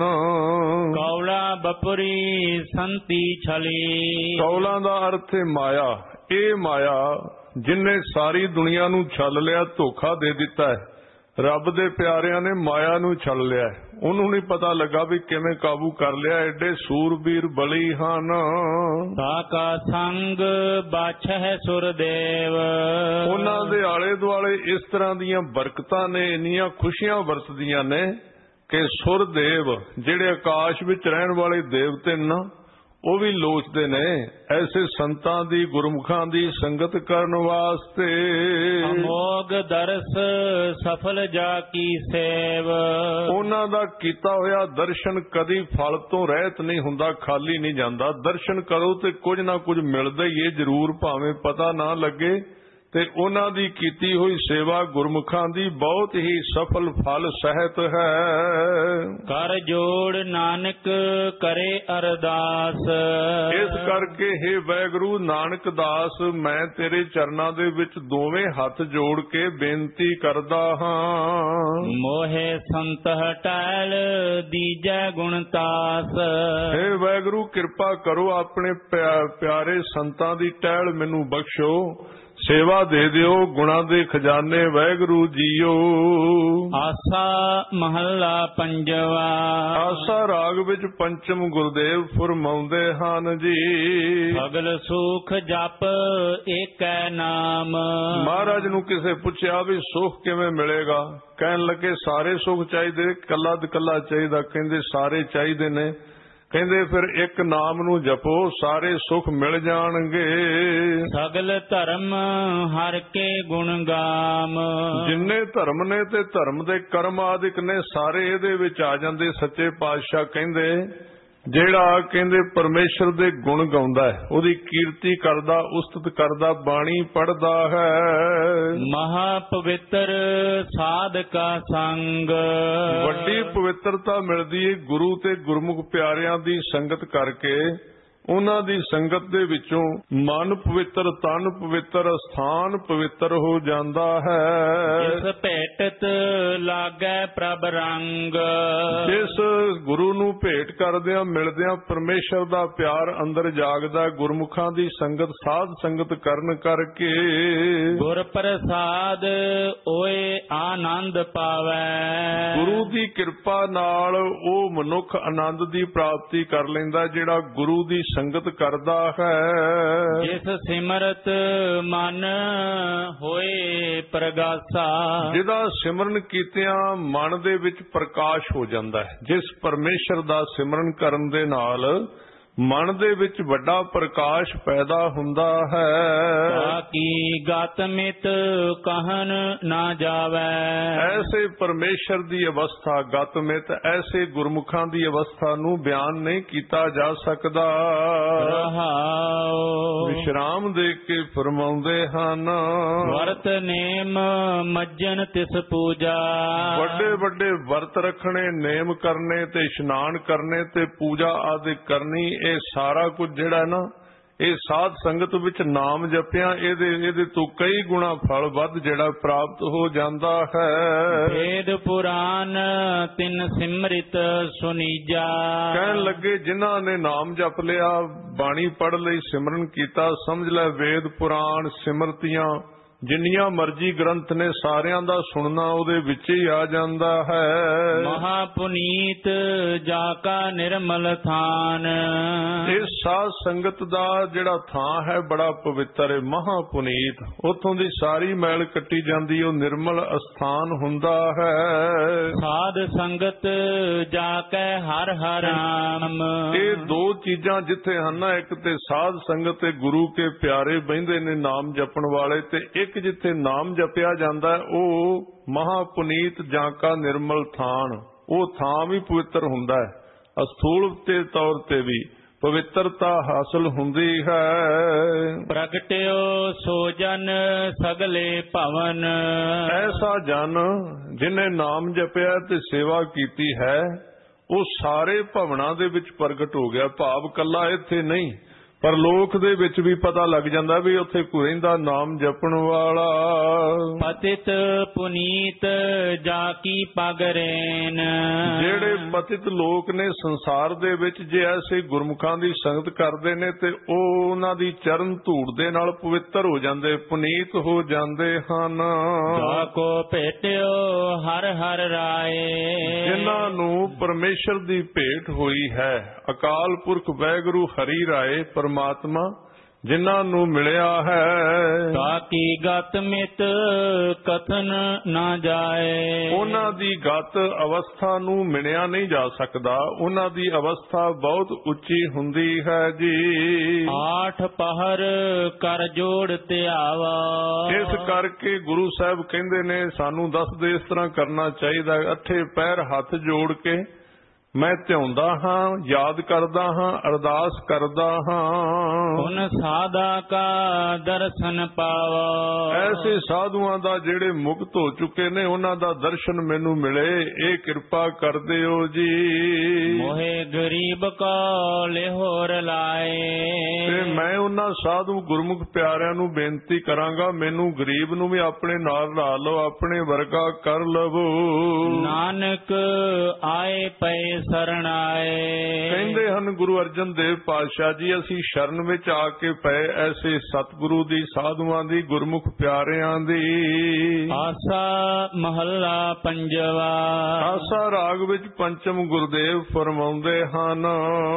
ਕੌਲਾ ਬਪੁਰੀ ਸੰਤੀ ਛਲੀ,
ਕੌਲਾਂ ਦਾ ਅਰਥ ਹੈ ਮਾਇਆ। ਇਹ ਮਾਇਆ ਜਿਨਨੇ ਸਾਰੀ ਦੁਨੀਆ ਨੂੰ ਛਲ ਲਿਆ, ਧੋਖਾ ਦੇ ਦਿੱਤਾ ਹੈ। ਰੱਬ ਦੇ ਪਿਆਰਿਆਂ ਨੇ ਮਾਇਆ ਨੂੰ ਛਲ ਲਿਆ, ਉਹਨੂੰ ਨਹੀਂ ਪਤਾ ਲੱਗਾ ਵੀ ਕਿਵੇਂ ਕਾਬੂ ਕਰ ਲਿਆ। ਐਡੇ ਸੂਰਬੀਰ ਬਲੀ ਹਨ।
ਸਾਕਾ ਸੰਗ ਬਾਛੈ ਸੁਰਦੇਵ,
ਉਹਨਾਂ ਦੇ ਆਲੇ ਦੁਆਲੇ ਇਸ ਤਰ੍ਹਾਂ ਦੀਆਂ ਬਰਕਤਾਂ ਨੇ, ਇੰਨੀਆਂ ਖੁਸ਼ੀਆਂ ਵਰਤਦੀਆਂ ਨੇ ਕਿ ਸੁਰਦੇਵ ਜਿਹੜੇ ਆਕਾਸ਼ ਵਿੱਚ ਰਹਿਣ ਵਾਲੇ ਦੇਵਤੇ ਨਾ, ਉਹ ਵੀ ਲੋਚਦੇ ਨੇ ਐਸੇ ਸੰਤਾਂ ਦੀ, ਗੁਰਮੁਖਾਂ ਦੀ ਸੰਗਤ ਕਰਨ ਵਾਸਤੇ।
ਅਮੋਗ ਦਰਸ ਸਫਲ ਜਾ ਕੀ ਸੇਵ,
ਉਹਨਾਂ ਦਾ ਕੀਤਾ ਹੋਇਆ ਦਰਸ਼ਨ ਕਦੀ ਫਲ ਤੋਂ ਰਹਿਤ ਨਹੀਂ ਹੁੰਦਾ, ਖਾਲੀ ਨਹੀਂ ਜਾਂਦਾ। ਦਰਸ਼ਨ ਕਰੋ ਤੇ ਕੁਝ ਨਾ ਕੁਝ ਮਿਲਦਾ ਹੀ ਏ ਜ਼ਰੂਰ, ਭਾਵੇਂ ਪਤਾ ਨਾ ਲੱਗੇ। ਤੇ ਉਹਨਾਂ ਦੀ ਕੀਤੀ ਹੋਈ ਸੇਵਾ ਗੁਰਮੁਖਾਂ ਦੀ ਬਹੁਤ ਹੀ ਸਫਲ ਫਲ ਸਹਿਤ ਹੈ।
ਕਰ ਜੋੜ ਨਾਨਕ ਕਰੇ ਅਰਦਾਸ,
ਇਸ ਕਰਕੇ ਹੇ ਵਾਹਿਗੁਰੂ ਨਾਨਕ ਦਾਸ, ਮੈਂ ਤੇਰੇ ਚਰਨਾਂ ਦੇ ਵਿੱਚ ਦੋਵੇਂ ਹੱਥ ਜੋੜ ਕੇ ਬੇਨਤੀ ਕਰਦਾ ਹਾਂ।
ਮੋਹੇ ਸੰਤ ਹਟਾਲ ਦੀਜੈ ਗੁਣਤਾਸ,
ਹੇ ਵਾਹਿਗੁਰੂ ਕਿਰਪਾ ਕਰੋ, ਆਪਣੇ ਪਿਆਰੇ ਸੰਤਾਂ ਦੀ ਟਹਿਲ ਮੈਨੂੰ ਬਖਸ਼ੋ, ਸੇਵਾ ਦੇ ਦਿਓ, ਗੁਣਾ ਦੇ ਖਜ਼ਾਨੇ ਵਾਹਿਗੁਰੂ ਜੀਓ।
ਆਸਾ ਮਹੱਲਾ ਪੰਜਵਾ।
ਆਸਾ ਰਾਗ ਵਿੱਚ ਪੰਚਮ ਗੁਰਦੇਵ ਫੁਰਮਾਉਂਦੇ ਹਨ ਜੀ।
ਸਗਲ ਸੁਖ ਜਪ ਏਕੈ ਨਾਮ,
ਮਹਾਰਾਜ ਨੂੰ ਕਿਸੇ ਪੁੱਛਿਆ ਵੀ ਸੁਖ ਕਿਵੇਂ ਮਿਲੇਗਾ, ਕਹਿਣ ਲੱਗੇ ਸਾਰੇ ਸੁਖ ਚਾਹੀਦੇ, ਕੱਲਾ ਕੱਲਾ ਚਾਹੀਦਾ, ਕਹਿੰਦੇ ਸਾਰੇ ਚਾਹੀਦੇ ਨੇ। ਕਹਿੰਦੇ ਫਿਰ ਇੱਕ ਨਾਮ ਨੂੰ ਜਪੋ, ਸਾਰੇ ਸੁਖ ਮਿਲ ਜਾਣਗੇ।
ਸਗਲ ਧਰਮ ਹਰ ਕੇ ਗੁਣ ਗਾਮ,
ਜਿੰਨੇ ਧਰਮ ਨੇ ਤੇ ਧਰਮ ਦੇ ਕਰਮ ਆਦਿਕ ਨੇ ਸਾਰੇ ਇਹਦੇ ਵਿੱਚ ਆ ਜਾਂਦੇ। ਸੱਚੇ ਪਾਤਸ਼ਾਹ ਕਹਿੰਦੇ ਜਿਹੜਾ ਕਹਿੰਦੇ ਪਰਮੇਸ਼ਰ ਦੇ ਗੁਣ ਗਾਉਂਦਾ ਹੈ, ਉਹਦੀ ਕੀਰਤੀ ਕਰਦਾ, ਉਸਤਤ ਕਰਦਾ, ਬਾਣੀ ਪੜ੍ਹਦਾ ਹੈ।
ਮਹਾ ਪਵਿੱਤਰ ਸਾਧਕਾ ਸੰਗ,
ਵੱਡੀ ਪਵਿੱਤਰਤਾ ਮਿਲਦੀ ਹੈ ਗੁਰੂ ਤੇ ਗੁਰਮੁਖ ਪਿਆਰਿਆਂ ਦੀ ਸੰਗਤ ਕਰਕੇ। ਉਹਨਾਂ ਦੀ ਸੰਗਤ ਦੇ ਵਿੱਚੋਂ ਮਨ ਪਵਿੱਤਰ, ਤਨ ਪਵਿੱਤਰ, ਸਥਾਨ ਪਵਿੱਤਰ ਹੋ ਜਾਂਦਾ ਹੈ।
ਜਿਸ ਭੇਟਤ ਲਾਗੈ ਪ੍ਰਭ ਰੰਗ,
ਜਿਸ ਗੁਰੂ ਨੂੰ ਭੇਟ ਕਰਦਿਆਂ ਮਿਲਦਿਆਂ ਪਰਮੇਸ਼ਰ ਦਾ ਪਿਆਰ ਅੰਦਰ ਜਾਗਦਾ, ਗੁਰਮੁਖਾਂ ਦੀ ਸੰਗਤ ਸਾਧ ਸੰਗਤ ਕਰਨ ਕਰਕੇ
ਗੁਰ ਪ੍ਰਸਾਦ ਓਏ ਆਨੰਦ ਪਾਵੈ।
ਗੁਰੂ ਦੀ ਕਿਰਪਾ ਨਾਲ ਉਹ ਮਨੁੱਖ ਆਨੰਦ ਦੀ ਪ੍ਰਾਪਤੀ ਕਰ ਲੈਂਦਾ ਜਿਹੜਾ ਗੁਰੂ ਦੀ ਸੰਗਤ ਕਰਦਾ ਹੈ।
ਜਿਸ ਸਿਮਰਤ ਮਨ ਹੋਏ ਪ੍ਰਗਾਸਾ,
ਜਿਹਦਾ ਸਿਮਰਨ ਕੀਤਿਆਂ ਮਨ ਦੇ ਵਿੱਚ ਪ੍ਰਕਾਸ਼ ਹੋ ਜਾਂਦਾ ਹੈ। ਜਿਸ ਪਰਮੇਸ਼ਰ ਦਾ ਸਿਮਰਨ ਕਰਨ ਦੇ ਨਾਲ ਮਨ ਦੇ ਵਿੱਚ ਵੱਡਾ ਪ੍ਰਕਾਸ਼ ਪੈਦਾ ਹੁੰਦਾ ਹੈ।
ਤਾਕੀ ਗਤ ਮਿਤ ਕਹਿਨ ਨਾ ਜਾਵੇ,
ਐਸੇ ਪਰਮੇਸ਼ਰ ਦੀ ਅਵਸਥਾ, ਗਤ ਮਿਤ, ਐਸੇ ਗੁਰਮੁਖਾਂ ਦੀ ਅਵਸਥਾ ਨੂੰ ਬਿਆਨ ਨਹੀਂ ਕੀਤਾ ਜਾ ਸਕਦਾ।
ਰਹਾਉ
ਵਿਸ਼ਰਾਮ ਦੇ ਕੇ ਫਰਮਾਉਂਦੇ ਹਨ,
ਵਰਤ ਨੇਮ ਮੱਜਨ ਤਿਸ ਪੂਜਾ।
ਵੱਡੇ ਵੱਡੇ ਵਰਤ ਰੱਖਣੇ, ਨੇਮ ਕਰਨੇ ਤੇ ਇਸ਼ਨਾਨ ਕਰਨੇ ਤੇ ਪੂਜਾ ਆਦਿ ਕਰਨੀ, ਇਹ ਸਾਰਾ ਕੁਝ ਜਿਹੜਾ ਨਾ ਇਹ ਸਾਧ ਸੰਗਤ ਵਿੱਚ ਨਾਮ ਜਪਿਆ ਇਹਦੇ ਇਹਦੇ ਤੋਂ ਕਈ ਗੁਣਾ ਫਲ ਵੱਧ ਜਿਹੜਾ ਪ੍ਰਾਪਤ ਹੋ ਜਾਂਦਾ ਹੈ।
ਵੇਦ ਪੁਰਾਨ ਤਿਨ ਸਿਮਰਿਤ ਸੁਨੀਜਾ,
ਕਹਿਣ ਲੱਗੇ ਜਿਨ੍ਹਾਂ ਨੇ ਨਾਮ ਜਪ ਲਿਆ, ਬਾਣੀ ਪੜ੍ਹ ਲਈ, ਸਿਮਰਨ ਕੀਤਾ, ਸਮਝ ਲੈ ਵੇਦ ਪੁਰਾਣ ਸਿਮਰਤੀਆਂ ਜਿੰਨੀਆਂ ਮਰਜੀ ਗ੍ਰੰਥ ਨੇ ਸਾਰਿਆਂ ਦਾ ਸੁਣਨਾ ਉਹਦੇ ਵਿੱਚ ਹੀ ਆ ਜਾਂਦਾ ਹੈ।
ਮਹਾ ਪੁਨੀਤ ਜਾ ਕਾ ਨਿਰਮਲ ਥਾਨ,
ਇਸ ਸਾਧ ਸੰਗਤ ਦਾ ਜਿਹੜਾ ਥਾਂ ਹੈ ਬੜਾ ਪਵਿੱਤਰ ਹੈ, ਮਹਾ ਪੁਨੀਤ। ਉੱਥੋਂ ਦੀ ਸਾਰੀ ਮੈਲ ਕੱਟੀ ਜਾਂਦੀ, ਉਹ ਨਿਰਮਲ ਅਸਥਾਨ ਹੁੰਦਾ ਹੈ।
ਸਾਧ ਸੰਗਤ ਜਾ ਕੇ ਹਰ ਹਰ ਨਾਮ,
ਇਹ ਦੋ ਚੀਜ਼ਾਂ ਜਿੱਥੇ ਹਨ ਨਾ, ਇੱਕ ਤੇ ਸਾਧ ਸੰਗਤ ਤੇ ਗੁਰੂ ਕੇ ਪਿਆਰੇ ਬਹਿੰਦੇ ਨੇ ਨਾਮ ਜਪਣ ਵਾਲੇ, ਤੇ ਇੱਕ ਜਿੱਥੇ ਨਾਮ ਜਪਿਆ ਜਾਂਦਾ ਉਹ ਮਹਾ ਪੁਨੀਤ ਜਾਂ ਕਾ ਨਿਰਮਲ ਥਾਨ, ਉਹ ਥਾਂ ਵੀ ਪਵਿੱਤਰ ਹੁੰਦਾ ਹੈ। ਅਸਥੂਲ ਤੇ ਤੌਰ ਤੇ ਵੀ ਪਵਿੱਤਰਤਾ ਹਾਸਲ ਹੁੰਦੀ ਹੈ।
ਪ੍ਰਗਟਿਓ ਸੋ ਜਨ ਸਗਲੇ ਭਵਨ,
ਐਸਾ ਜਨ ਜਿਨੇ ਨਾਮ ਜਪਿਆ ਤੇ ਸੇਵਾ ਕੀਤੀ ਹੈ ਉਹ ਸਾਰੇ ਭਵਨਾਂ ਦੇ ਵਿੱਚ ਪ੍ਰਗਟ ਹੋ ਗਿਆ। ਭਾਵ ਕੱਲਾ ਇੱਥੇ ਨਹੀਂ, ਪਰ ਲੋਕ ਦੇ ਵਿੱਚ ਵੀ ਪਤਾ ਲੱਗ ਜਾਂਦਾ ਵੀ ਉੱਥੇ ਕੋਈ ਰਹਿੰਦਾ ਨਾਮ ਜਪਣ ਵਾਲਾ।
ਪਤਿਤ ਪੁਨੀਤ ਜਾ ਕੀ ਪਗਰੇਨ,
ਜਿਹੜੇ ਪਤਿਤ ਲੋਕ ਨੇ ਸੰਸਾਰ ਦੇ ਵਿੱਚ ਜੇ ਐਸੇ ਗੁਰਮੁਖਾਂ ਦੀ ਸੰਗਤ ਕਰਦੇ ਨੇ ਤੇ ਉਹ ਉਹਨਾਂ ਦੀ ਚਰਨ ਧੂੜ ਦੇ ਨਾਲ ਪਵਿੱਤਰ ਹੋ ਜਾਂਦੇ, ਪੁਨੀਤ ਹੋ ਜਾਂਦੇ ਹਨ।
ਜਾ ਕੋ ਭੇਟਿਓ ਹਰ ਹਰ ਰਾਏ,
ਜਿਨ੍ਹਾਂ ਨੂੰ ਪਰਮੇਸ਼ਰ ਦੀ ਭੇਟ ਹੋਈ ਹੈ, ਅਕਾਲ ਪੁਰਖ ਵਾਹਿਗੁਰੂ ਹਰੀ ਰਾਏ ਪਰਮਾਤਮਾ ਜਿਨ੍ਹਾਂ ਨੂੰ ਮਿਲਿਆ ਹੈ।
ਤਾਕੀ ਗਤ ਮਿਤ ਕਥਨ ਨਾ ਜਾਏ,
ਉਹਨਾਂ ਦੀ ਗਤ ਅਵਸਥਾ ਨੂੰ ਮਿਣਿਆ ਨਹੀਂ ਜਾ ਸਕਦਾ, ਉਹਨਾਂ ਦੀ ਅਵਸਥਾ ਬਹੁਤ ਉੱਚੀ ਹੁੰਦੀ ਹੈ ਜੀ।
ਆਠ ਪਹਰ ਕਰ ਜੋੜ ਧਿਆਵਾ,
ਇਸ ਕਰਕੇ ਗੁਰੂ ਸਾਹਿਬ ਕਹਿੰਦੇ ਨੇ ਸਾਨੂੰ ਦੱਸਦੇ ਇਸ ਤਰ੍ਹਾਂ ਕਰਨਾ ਚਾਹੀਦਾ, ਅੱਠੇ ਪੈਰ ਹੱਥ ਜੋੜ ਕੇ ਮੈਂ ਧਿਆਉਂਦਾ ਹਾਂ, ਯਾਦ ਕਰਦਾ ਹਾਂ, ਅਰਦਾਸ ਕਰਦਾ ਹਾਂ।
ਹੁਣ ਸਾਧਾ ਕਾ ਦਰਸ਼ਨ ਪਾਵਾ,
ਐਸੇ ਸਾਧੂਆਂ ਦਾ ਜਿਹੜੇ ਮੁਕਤ ਹੋ ਚੁੱਕੇ ਨੇ ਉਹਨਾਂ ਦਾ ਦਰਸ਼ਨ ਮੈਨੂੰ ਮਿਲੇ, ਇਹ ਕਿਰਪਾ ਕਰ ਦਿਓ ਜੀ।
ਮੋਹੇ ਗਰੀਬ ਕੋ ਲਿਹੋਰ ਲਾਏ,
ਤੇ ਮੈਂ ਉਹਨਾਂ ਸਾਧੂ ਗੁਰਮੁਖ ਪਿਆਰਿਆਂ ਨੂੰ ਬੇਨਤੀ ਕਰਾਂਗਾ ਮੈਨੂੰ ਗਰੀਬ ਨੂੰ ਵੀ ਆਪਣੇ ਨਾਲ ਲਾ ਲਓ, ਆਪਣੇ ਵਰਗਾ ਕਰ ਲਵੋ।
ਨਾਨਕ ਆਏ ਪਏ ਸ਼ਰਨ ਆਏ,
ਕਹਿੰਦੇ ਹਨ ਗੁਰੂ ਅਰਜਨ ਦੇਵ ਪਾਤਸ਼ਾਹ ਜੀ ਅਸੀਂ ਸ਼ਰਨ ਵਿੱਚ ਆ ਕੇ ਪਏ ਐਸੇ ਸਤਿਗੁਰੂ ਦੀ, ਸਾਧੂਆਂ ਦੀ, ਗੁਰਮੁਖ ਪਿਆਰਿਆਂ ਦੀ।
ਆਸਾ ਮਹੱਲਾ ਪੰਜਵਾ,
ਆਸਾ ਰਾਗ ਵਿੱਚ ਪੰਚਮ ਗੁਰਦੇਵ ਫਰਮਾਉਂਦੇ ਹਨ,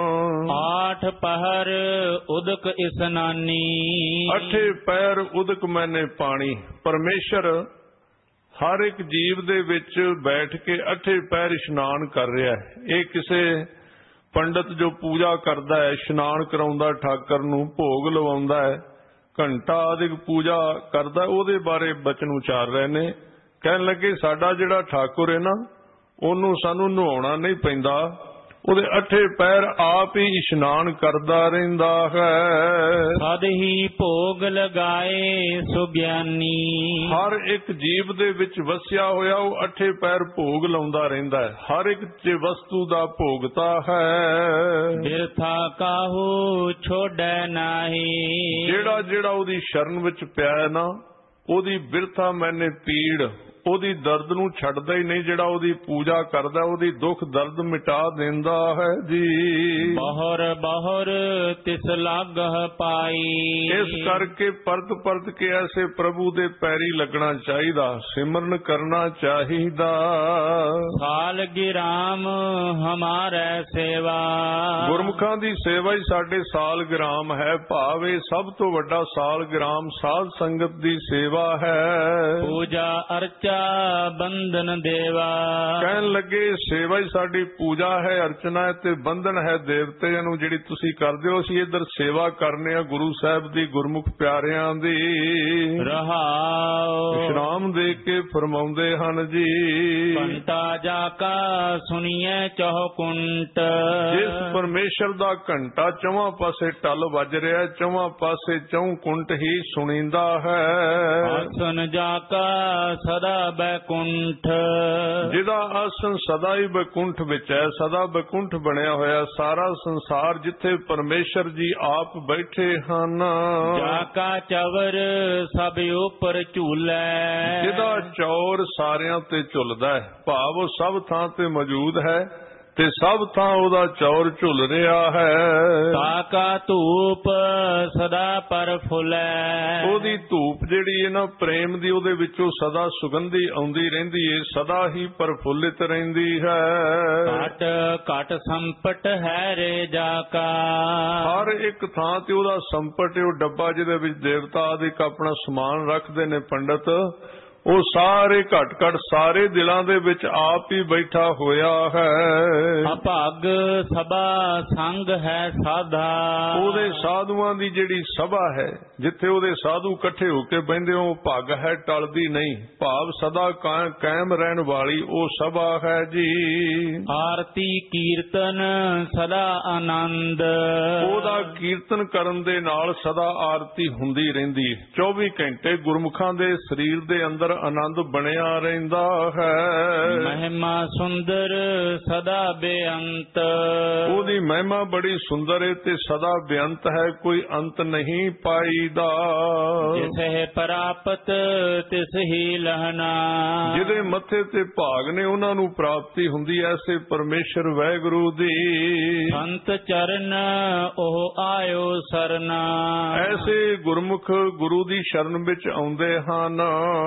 ਆਠ ਪਹਰ ਉਦਕ ਇਸਨਾਨੀ,
ਅੱਠੇ ਪੈਰ ਉਦਕ ਮੈਨੇ ਪਾਣੀ। ਪਰਮੇਸ਼ਰ ਹਰ ਇੱਕ ਜੀਵ ਦੇ ਵਿੱਚ ਬੈਠ ਕੇ ਅੱਠੇ ਪੈਰ ਇਸ਼ਨਾਨ ਕਰ ਰਿਹਾ ਹੈ। ਇਹ ਕਿਸੇ ਪੰਡਤ ਜੋ ਪੂਜਾ ਕਰਦਾ ਹੈ, ਇਸ਼ਨਾਨ ਕਰਾਉਂਦਾ ਠਾਕਰ ਨੂੰ, ਭੋਗ ਲਵਾਉਂਦਾ ਹੈ, ਘੰਟਾ ਆਦਿਕ ਪੂਜਾ ਕਰਦਾ, ਉਹਦੇ ਬਾਰੇ ਬਚਨ ਉਚਾਰ ਰਹੇ ਨੇ। ਕਹਿਣ ਲੱਗੇ ਸਾਡਾ ਜਿਹੜਾ ਠਾਕੁਰ ਹੈ ਨਾ ਉਹਨੂੰ ਸਾਨੂੰ ਨਹਾਉਣਾ ਨਹੀਂ ਪੈਂਦਾ, ਉਹਦੇ ਅਠੇ ਪੈਰ ਆਪ ਹੀ ਇਸ਼ਨਾਨ ਕਰਦਾ ਰਹਿੰਦਾ ਹੈ।
ਸਦ ਹੀ ਭੋਗ ਲਗਾਏ ਸੁਗਿਆਨੀ।
ਹਰ ਇੱਕ ਜੀਵ ਦੇ ਵਿੱਚ ਵਸਿਆ ਹੋਇਆ ਉਹ ਅਠੇ ਪੈਰ ਭੋਗ ਲਾਉਂਦਾ ਰਹਿੰਦਾ ਹੈ। ਹਰ ਇੱਕ ਚ ਵਸਤੂ ਦਾ ਭੋਗਤਾ ਹੈ।
ਬਿਰਥਾ ਕਾਹੂ ਛੋੜੈ ਨਾਹੀ।
ਜਿਹੜਾ ਜਿਹੜਾ ਉਹਦੀ ਸ਼ਰਨ ਵਿੱਚ ਪਿਆ ਨਾ ਉਹਦੀ ਬਿਰਥਾ ਮੈਨੇ ਪੀੜ, ਉਹਦੀ ਦਰਦ ਨੂੰ ਛੱਡਦਾ ਹੀ ਨਹੀਂ। ਜਿਹੜਾ ਉਹਦੀ ਪੂਜਾ ਕਰਦਾ ਉਹਦੀ ਦੁੱਖ ਦਰਦ ਮਿਟਾ ਦਿੰਦਾ ਹੈ ਜੀ।
ਬਹੁਰ ਬਹੁਰ ਤਿਸ ਲਾਗਹ ਪਾਈ।
ਇਸ ਕਰਕੇ ਪਰਤ ਪਰਤ ਕੇ ਐਸੇ ਪ੍ਰਭੂ ਦੇ ਪੈਰੀ ਲੱਗਣਾ ਚਾਹੀਦਾ, ਸਿਮਰਨ ਕਰਨਾ ਚਾਹੀਦਾ।
ਸਾਲ ਗਿਰਾਮ ਹਮਾਰੇ ਸੇਵਾ।
ਗੁਰਮੁਖਾਂ ਦੀ ਸੇਵਾ ਹੀ ਸਾਡੇ ਸਾਲ ਗ੍ਰਾਮ ਹੈ। ਭਾਵੇਂ ਸਭ ਤੋਂ ਵੱਡਾ ਸਾਲ ਗ੍ਰਾਮ ਸਾਧ ਸੰਗਤ ਦੀ ਸੇਵਾ ਹੈ।
ਪੂਜਾ ਅਰਚਾ ਬੰਧਨ ਦੇਵਾ।
ਕਹਿਣ ਲੱਗੇ ਸੇਵਾ ਹੀ ਸਾਡੀ ਪੂਜਾ ਹੈ, ਅਰਚਨਾ ਹੈ ਤੇ ਬੰਧਨ ਹੈ ਦੇਵਤਿਆਂ ਨੂੰ ਜਿਹੜੀ ਤੁਸੀਂ ਕਰਦੇ ਹੋ। ਅਸੀਂ ਇੱਧਰ ਸੇਵਾ ਕਰਨੇ ਆ ਗੁਰੂ ਸਾਹਿਬ ਦੀ, ਗੁਰਮੁਖ ਪਿਆਰਿਆਂ ਦੀ।
ਰਹਾਉ
ਵਿਸ਼ਰਾਮ ਦੇ ਕੇ ਫਰਮਾਉਂਦੇ ਹਨ ਜੀ।
ਘੰਟਾ ਜਾ ਕਾ ਸੁਣੀਏ ਚੌਕੁੰਟ।
ਜਿਸ ਪਰਮੇਸ਼ਰ ਦਾ ਘੰਟਾ ਚੌਵਾਂ ਪਾਸੇ ਟਲ ਵੱਜ ਰਿਹਾ, ਚੌਵਾਂ ਪਾਸੇ ਚੌਂ ਕੁੰਟ ਹੀ ਸੁਣੀਂਦਾ ਹੈ।
ਆਸਨ ਜਾ ਕਾ ਸਦਾ ਬੈਕੁੰਠ।
ਜਿਹਦਾ ਆਸਨ ਸਦਾ ਹੀ ਬੈਕੁੰਠ ਵਿੱਚ ਹੈ, ਸਦਾ ਬੈਕੁੰਠ ਬਣਿਆ ਹੋਇਆ ਸਾਰਾ ਸੰਸਾਰ ਜਿੱਥੇ ਪਰਮੇਸ਼ਰ ਜੀ ਆਪ ਬੈਠੇ ਹਨ।
ਜਾ ਕਾ ਚਵਰ ਸਭ ਉੱਪਰ ਝੂਲੈ।
ਜਿਹਦਾ ਚੌਰ ਸਾਰਿਆਂ ਤੇ ਝੁੱਲਦਾ ਹੈ, ਭਾਵ ਉਹ ਸਭ ਥਾਂ ਤੇ ਮੌਜੂਦ ਹੈ ਤੇ ਸਭ ਥਾਂ ਉਹਦਾ ਚੌਰ ਝੁੱਲ ਰਿਹਾ ਹੈ।
ਤਾ ਕਾ ਧੂਪ ਸਦਾ ਪਰ ਫੁੱਲੈ।
ਉਹਦੀ ਧੂਪ ਜਿਹੜੀ ਹੈ ਨਾ ਪ੍ਰੇਮ ਦੀ, ਉਹਦੇ ਵਿੱਚੋਂ ਸਦਾ ਸੁਗੰਧੀ ਆਉਂਦੀ ਰਹਿੰਦੀ ਹੈ, ਸਦਾ ਹੀ ਪ੍ਰਫੁੱਲਿਤ ਰਹਿੰਦੀ ਹੈ।
ਘਟ ਘਟ ਸੰਪਟ ਹੈ ਰੇ ਜਾ ਕਾ।
ਹਰ ਇੱਕ ਥਾਂ ਤੇ ਉਹਦਾ ਸੰਪਟ, ਉਹ ਡੱਬਾ ਜਿਹਦੇ ਵਿੱਚ ਦੇਵਤਾ ਆਦਿਕ ਆਪਣਾ ਸਮਾਨ ਰੱਖਦੇ ਨੇ ਪੰਡਤ, ਉਹ ਸਾਰੇ ਘਟ ਘਟ ਸਾਰੇ ਦਿਲਾਂ ਦੇ ਵਿੱਚ ਆਪ ਹੀ ਬੈਠਾ ਹੋਇਆ ਹੈ।
ਅਭਾਗ ਸਭਾ ਸੰਗ ਹੈ ਸਾਧਾ।
ਉਹਦੇ ਸਾਧੂਆਂ ਦੀ ਜਿਹੜੀ ਸਭਾ ਹੈ, ਜਿੱਥੇ ਉਹਦੇ ਸਾਧੂ ਇਕੱਠੇ ਹੋ ਕੇ ਬਹਿੰਦੇ ਹੋ, ਭੱਗ ਹੈ ਟਲਦੀ ਨਹੀਂ, ਭਾਵ ਸਦਾ ਕਾਇਮ ਰਹਿਣ ਵਾਲੀ ਉਹ ਸਭਾ ਹੈ ਜੀ।
ਆਰਤੀ ਕੀਰਤਨ ਸਦਾ ਆਨੰਦ।
ਉਹਦਾ ਕੀਰਤਨ ਕਰਨ ਦੇ ਨਾਲ ਸਦਾ ਆਰਤੀ ਹੁੰਦੀ ਰਹਿੰਦੀ, ਚੌਵੀ ਘੰਟੇ ਗੁਰਮੁਖਾਂ ਦੇ ਸਰੀਰ ਦੇ ਅੰਦਰ ਆਨੰਦ ਬਣਿਆ ਰਹਿੰਦਾ ਹੈ।
ਮਹਿਮਾ ਸੁੰਦਰ ਸਦਾ ਬੇਅੰਤ।
ਉਹਦੀ ਮਹਿਮਾ ਬੜੀ ਸੁੰਦਰ ਹੈ ਤੇ ਸਦਾ ਬੇਅੰਤ ਹੈ, ਕੋਈ ਅੰਤ ਨਹੀਂ ਪਾਈਦਾ।
ਜਿਸੇ ਪ੍ਰਾਪਤ ਤਿਸ ਹੀ ਲਹਨਾ।
ਜਿਹਦੇ ਮੱਥੇ ਤੇ ਭਾਗ ਨੇ ਉਹਨਾਂ ਨੂੰ ਪ੍ਰਾਪਤੀ ਹੁੰਦੀ ਐਸੇ ਪਰਮੇਸ਼ਰ ਵਾਹਿਗੁਰੂ ਦੀ।
ਸੰਤ ਚਰਨ ਉਹ ਆਇਓ ਸਰਨਾ।
ਐਸੇ ਗੁਰਮੁਖ ਗੁਰੂ ਦੀ ਸ਼ਰਨ ਵਿੱਚ ਆਉਂਦੇ ਹਨ।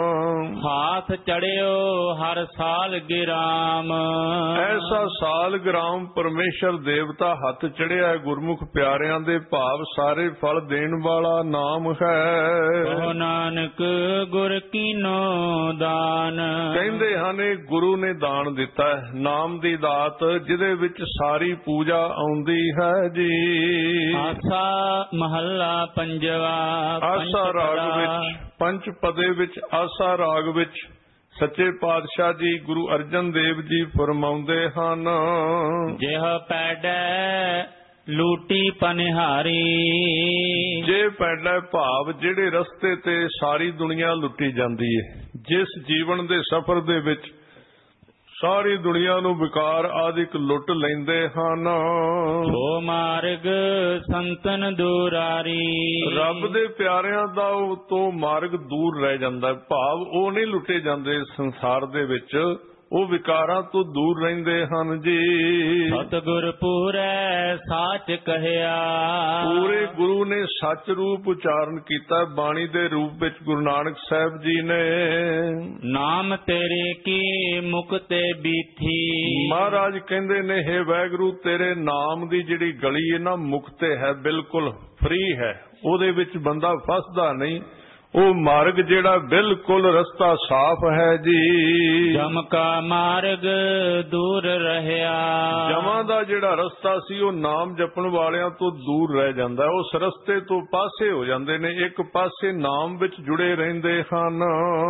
ਹਾਥ ਚੜਿਓ ਹਰ ਸਾਲ ਗਿਰਾਮ।
ਐਸਾ ਸਾਲ ਗ੍ਰਾਮ ਪਰਮੇਸ਼ਰ ਦੇਵਤਾ ਹੱਥ ਚੜਿਆ ਗੁਰਮੁਖ ਪਿਆਰਿਆਂ ਦੇ, ਭਾਵ ਸਾਰੇ ਫਲ ਦੇਣ ਵਾਲਾ ਨਾਮ ਹੈ।
ਕਹੋ ਨਾਨਕ ਗੁਰ ਕੀਨੋ ਦਾਨ।
ਕਹਿੰਦੇ ਹਨ ਇਹ ਗੁਰੂ ਨੇ ਦਾਨ ਦਿੱਤਾ ਹੈ, ਨਾਮ ਦੀ ਦਾਤ ਜਿਹਦੇ ਵਿੱਚ ਸਾਰੀ ਪੂਜਾ ਆਉਂਦੀ ਹੈ ਜੀ।
ਆਸਾ ਮਹੱਲਾ ਪੰਜਵਾ।
ਆਸਾ ਰਾਗ ਵਿੱਚ ਪੰਜ ਪਦੇ ਵਿੱਚ ਆਸਾ ਰਾਗ ਵਿੱਚ ਸੱਚੇ ਪਾਤਸ਼ਾਹ ਜੀ ਗੁਰੂ ਅਰਜਨ ਦੇਵ ਜੀ ਫਰਮਾਉਂਦੇ ਹਨ।
ਜਿਹ ਪੈੜੈ ਲੂਟੀ ਪਨਿਹਾਰੀ।
ਜੇ ਪੈੜਾ ਭਾਵ ਜਿਹੜੇ ਰਸਤੇ ਤੇ ਸਾਰੀ ਦੁਨੀਆ ਲੁੱਟੀ ਜਾਂਦੀ ਹੈ, ਜਿਸ ਜੀਵਨ ਦੇ ਸਫ਼ਰ ਦੇ ਵਿੱਚ ਸਾਰੀ ਦੁਨੀਆ ਨੂੰ ਵਿਕਾਰ ਆਦਿਕ ਲੁੱਟ ਲੈਂਦੇ ਹਨ।
ਸੋ ਮਾਰਗ ਸੰਤਨ ਦੁਰਾਰੀ। ਰੱਬ
ਦੇ ਪਿਆਰਿਆਂ ਦਾ ਉਹ ਤੋਂ ਮਾਰਗ ਦੂਰ ਰਹਿ ਜਾਂਦਾ, ਭਾਵ ਉਹ ਨਹੀਂ ਲੁੱਟੇ ਜਾਂਦੇ ਸੰਸਾਰ ਦੇ ਵਿੱਚ, ਉਹ ਵਿਕਾਰਾਂ ਤੋਂ ਦੂਰ ਰਹਿੰਦੇ ਹਨ ਜੀ।
ਸਤਿਗੁਰ ਪੂਰੈ ਸਾਚ ਕਹਿਆ।
ਪੂਰੇ ਗੁਰੂ ਨੇ ਸੱਚ ਰੂਪ ਉਚਾਰਨ ਕੀਤਾ ਬਾਣੀ ਦੇ ਰੂਪ ਵਿੱਚ ਗੁਰੂ ਨਾਨਕ ਸਾਹਿਬ ਜੀ ਨੇ।
ਨਾਮ ਤੇਰੇ ਕੀ ਮੁਕਤੇ ਬੀਥੀ।
ਮਹਾਰਾਜ ਕਹਿੰਦੇ ਨੇ ਹੇ ਵਾਹਿਗੁਰੂ ਤੇਰੇ ਨਾਮ ਦੀ ਜਿਹੜੀ ਗਲੀ ਹੈ ਨਾ ਮੁਕਤੇ ਹੈ, ਬਿਲਕੁਲ ਫ੍ਰੀ ਹੈ, ਉਹਦੇ ਵਿੱਚ ਬੰਦਾ ਫਸਦਾ ਨਹੀਂ, ਉਹ ਮਾਰਗ ਜਿਹੜਾ ਬਿਲਕੁਲ ਰਸਤਾ ਸਾਫ਼ ਹੈ ਜੀ।
ਜਮ ਕਾ ਮਾਰਗ ਦੂਰ ਰਹਿਆ।
ਜਮਾਂ ਦਾ ਜਿਹੜਾ ਰਸਤਾ ਸੀ ਉਹ ਨਾਮ ਜਪਣ ਵਾਲਿਆਂ ਤੋਂ ਦੂਰ ਰਹਿ ਜਾਂਦਾ, ਉਸ ਰਸਤੇ ਤੋਂ ਪਾਸੇ ਹੋ ਜਾਂਦੇ ਨੇ, ਇੱਕ ਪਾਸੇ ਨਾਮ ਵਿੱਚ ਜੁੜੇ ਰਹਿੰਦੇ ਹਨ।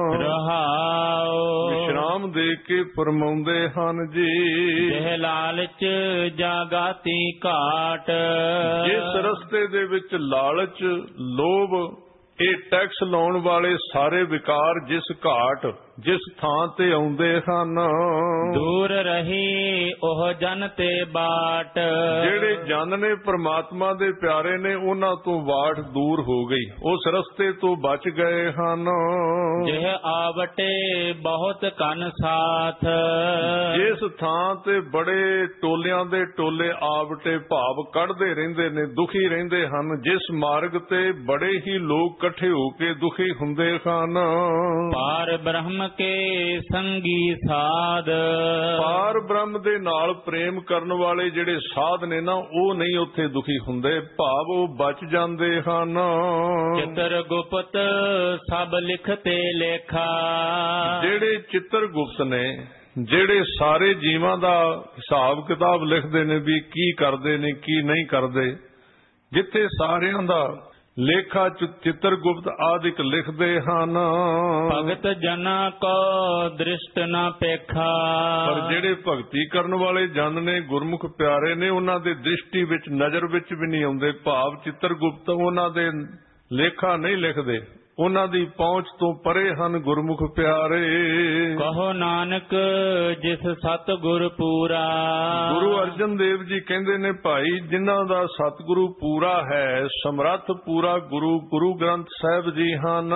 ਰਹਾਉ
ਵਿਸ਼ਰਾਮ ਦੇ ਕੇ ਫਰਮਾਉਂਦੇ ਹਨ ਜੀ।
ਜਿਹ ਲਾਲਚ ਜਾਗਾਤੀ ਘਾਟ।
ਜਿਸ ਰਸਤੇ ਦੇ ਵਿੱਚ ਲਾਲਚ, ਲੋਭ, ਇਹ ਟੈਕਸ ਲਾਉਣ ਵਾਲੇ ਸਾਰੇ ਵਿਕਾਰ ਜਿਸ ਘਾਟ, ਜਿਸ ਥਾਂ ਤੇ ਆਉਂਦੇ ਹਨ,
ਦੂਰ ਰਹੀ ਉਹ ਜਨ ਤੇ ਬਾਟ।
ਜਿਹੜੇ ਜਨ ਨੇ ਪ੍ਰਮਾਤਮਾ ਦੇ ਪਿਆਰੇ ਨੇ ਉਹਨਾਂ ਤੋਂ ਬਾਟ ਦੂਰ ਹੋ ਗਈ, ਉਸ ਰਸਤੇ ਤੋਂ ਬਚ ਗਏ ਹਨ।
ਜਿਹ ਆਵਟੇ ਬਹੁਤ ਕਨ ਸਾਥ।
ਜਿਸ ਥਾਂ ਤੇ ਬੜੇ ਟੋਲਿਆਂ ਦੇ ਟੋਲੇ ਆਵਟੇ ਭਾਵ ਕੱਢਦੇ ਰਹਿੰਦੇ ਨੇ, ਦੁਖੀ ਰਹਿੰਦੇ ਹਨ, ਜਿਸ ਮਾਰਗ ਤੇ ਬੜੇ ਹੀ ਲੋਕ ਇਕੱਠੇ ਹੋ ਕੇ ਦੁਖੀ ਹੁੰਦੇ ਹਨ।
ਪਾਰ ਬ੍ਰਹਮ ਕੇ ਸੰਗੀ ਸਾਧ।
ਪਾਰ ਬ੍ਰਹਮ ਦੇ ਨਾਲ ਪ੍ਰੇਮ ਕਰਨ ਵਾਲੇ ਜਿਹੜੇ ਸਾਧ ਨੇ ਨਾ, ਉਹ ਨਹੀਂ ਉੱਥੇ ਦੁਖੀ ਹੁੰਦੇ, ਭਾਵ ਉਹ ਬਚ ਜਾਂਦੇ ਹਨ।
ਚਿੱਤਰ ਗੁਪਤ ਸਭ ਲਿਖਤੇ ਲੇਖਾ।
ਜਿਹੜੇ ਚਿੱਤਰ ਗੁਪਤ ਨੇ, ਜਿਹੜੇ ਸਾਰੇ ਜੀਵਾਂ ਦਾ ਹਿਸਾਬ ਕਿਤਾਬ ਲਿਖਦੇ ਨੇ ਵੀ ਕੀ ਕਰਦੇ ਨੇ ਕੀ ਨਹੀਂ ਕਰਦੇ, ਜਿੱਥੇ ਸਾਰਿਆਂ ਦਾ ਲੇਖਾ ਚਿੱਤਰ ਗੁਪਤ ਆਦਿਕ ਲਿਖਦੇ ਹਨ।
ਭਗਤ ਜਨਾ ਕੋ ਦ੍ਰਿਸ਼ਟ ਨਾ ਪੇਖਾ।
ਪਰ ਜਿਹੜੇ ਭਗਤੀ ਕਰਨ ਵਾਲੇ ਜਨ ਨੇ, ਗੁਰਮੁਖ ਪਿਆਰੇ ਨੇ, ਉਹਨਾਂ ਦੇ ਦ੍ਰਿਸ਼ਟੀ ਵਿੱਚ, ਨਜ਼ਰ ਵਿੱਚ ਵੀ ਨਹੀਂ ਆਉਂਦੇ, ਭਾਵ ਚਿੱਤਰ ਗੁਪਤ ਉਹਨਾਂ ਦੇ ਲੇਖਾ ਨਹੀਂ ਲਿਖਦੇ, ਉਹਨਾਂ ਦੀ ਪਹੁੰਚ ਤੋਂ ਪਰੇ ਹਨ ਗੁਰਮੁਖ ਪਿਆਰੇ।
ਕਹੋ ਨਾਨਕ ਜਿਸ ਸਤਿਗੁਰ ਪੂਰਾ।
ਗੁਰੂ ਅਰਜਨ ਦੇਵ ਜੀ ਕਹਿੰਦੇ ਨੇ, ਭਾਈ ਜਿਨ੍ਹਾਂ ਦਾ ਸਤਿਗੁਰੂ ਪੂਰਾ ਹੈ, ਸਮਰੱਥ ਪੂਰਾ ਗੁਰੂ, ਗੁਰੂ ਗ੍ਰੰਥ ਸਾਹਿਬ ਜੀ ਹਨ।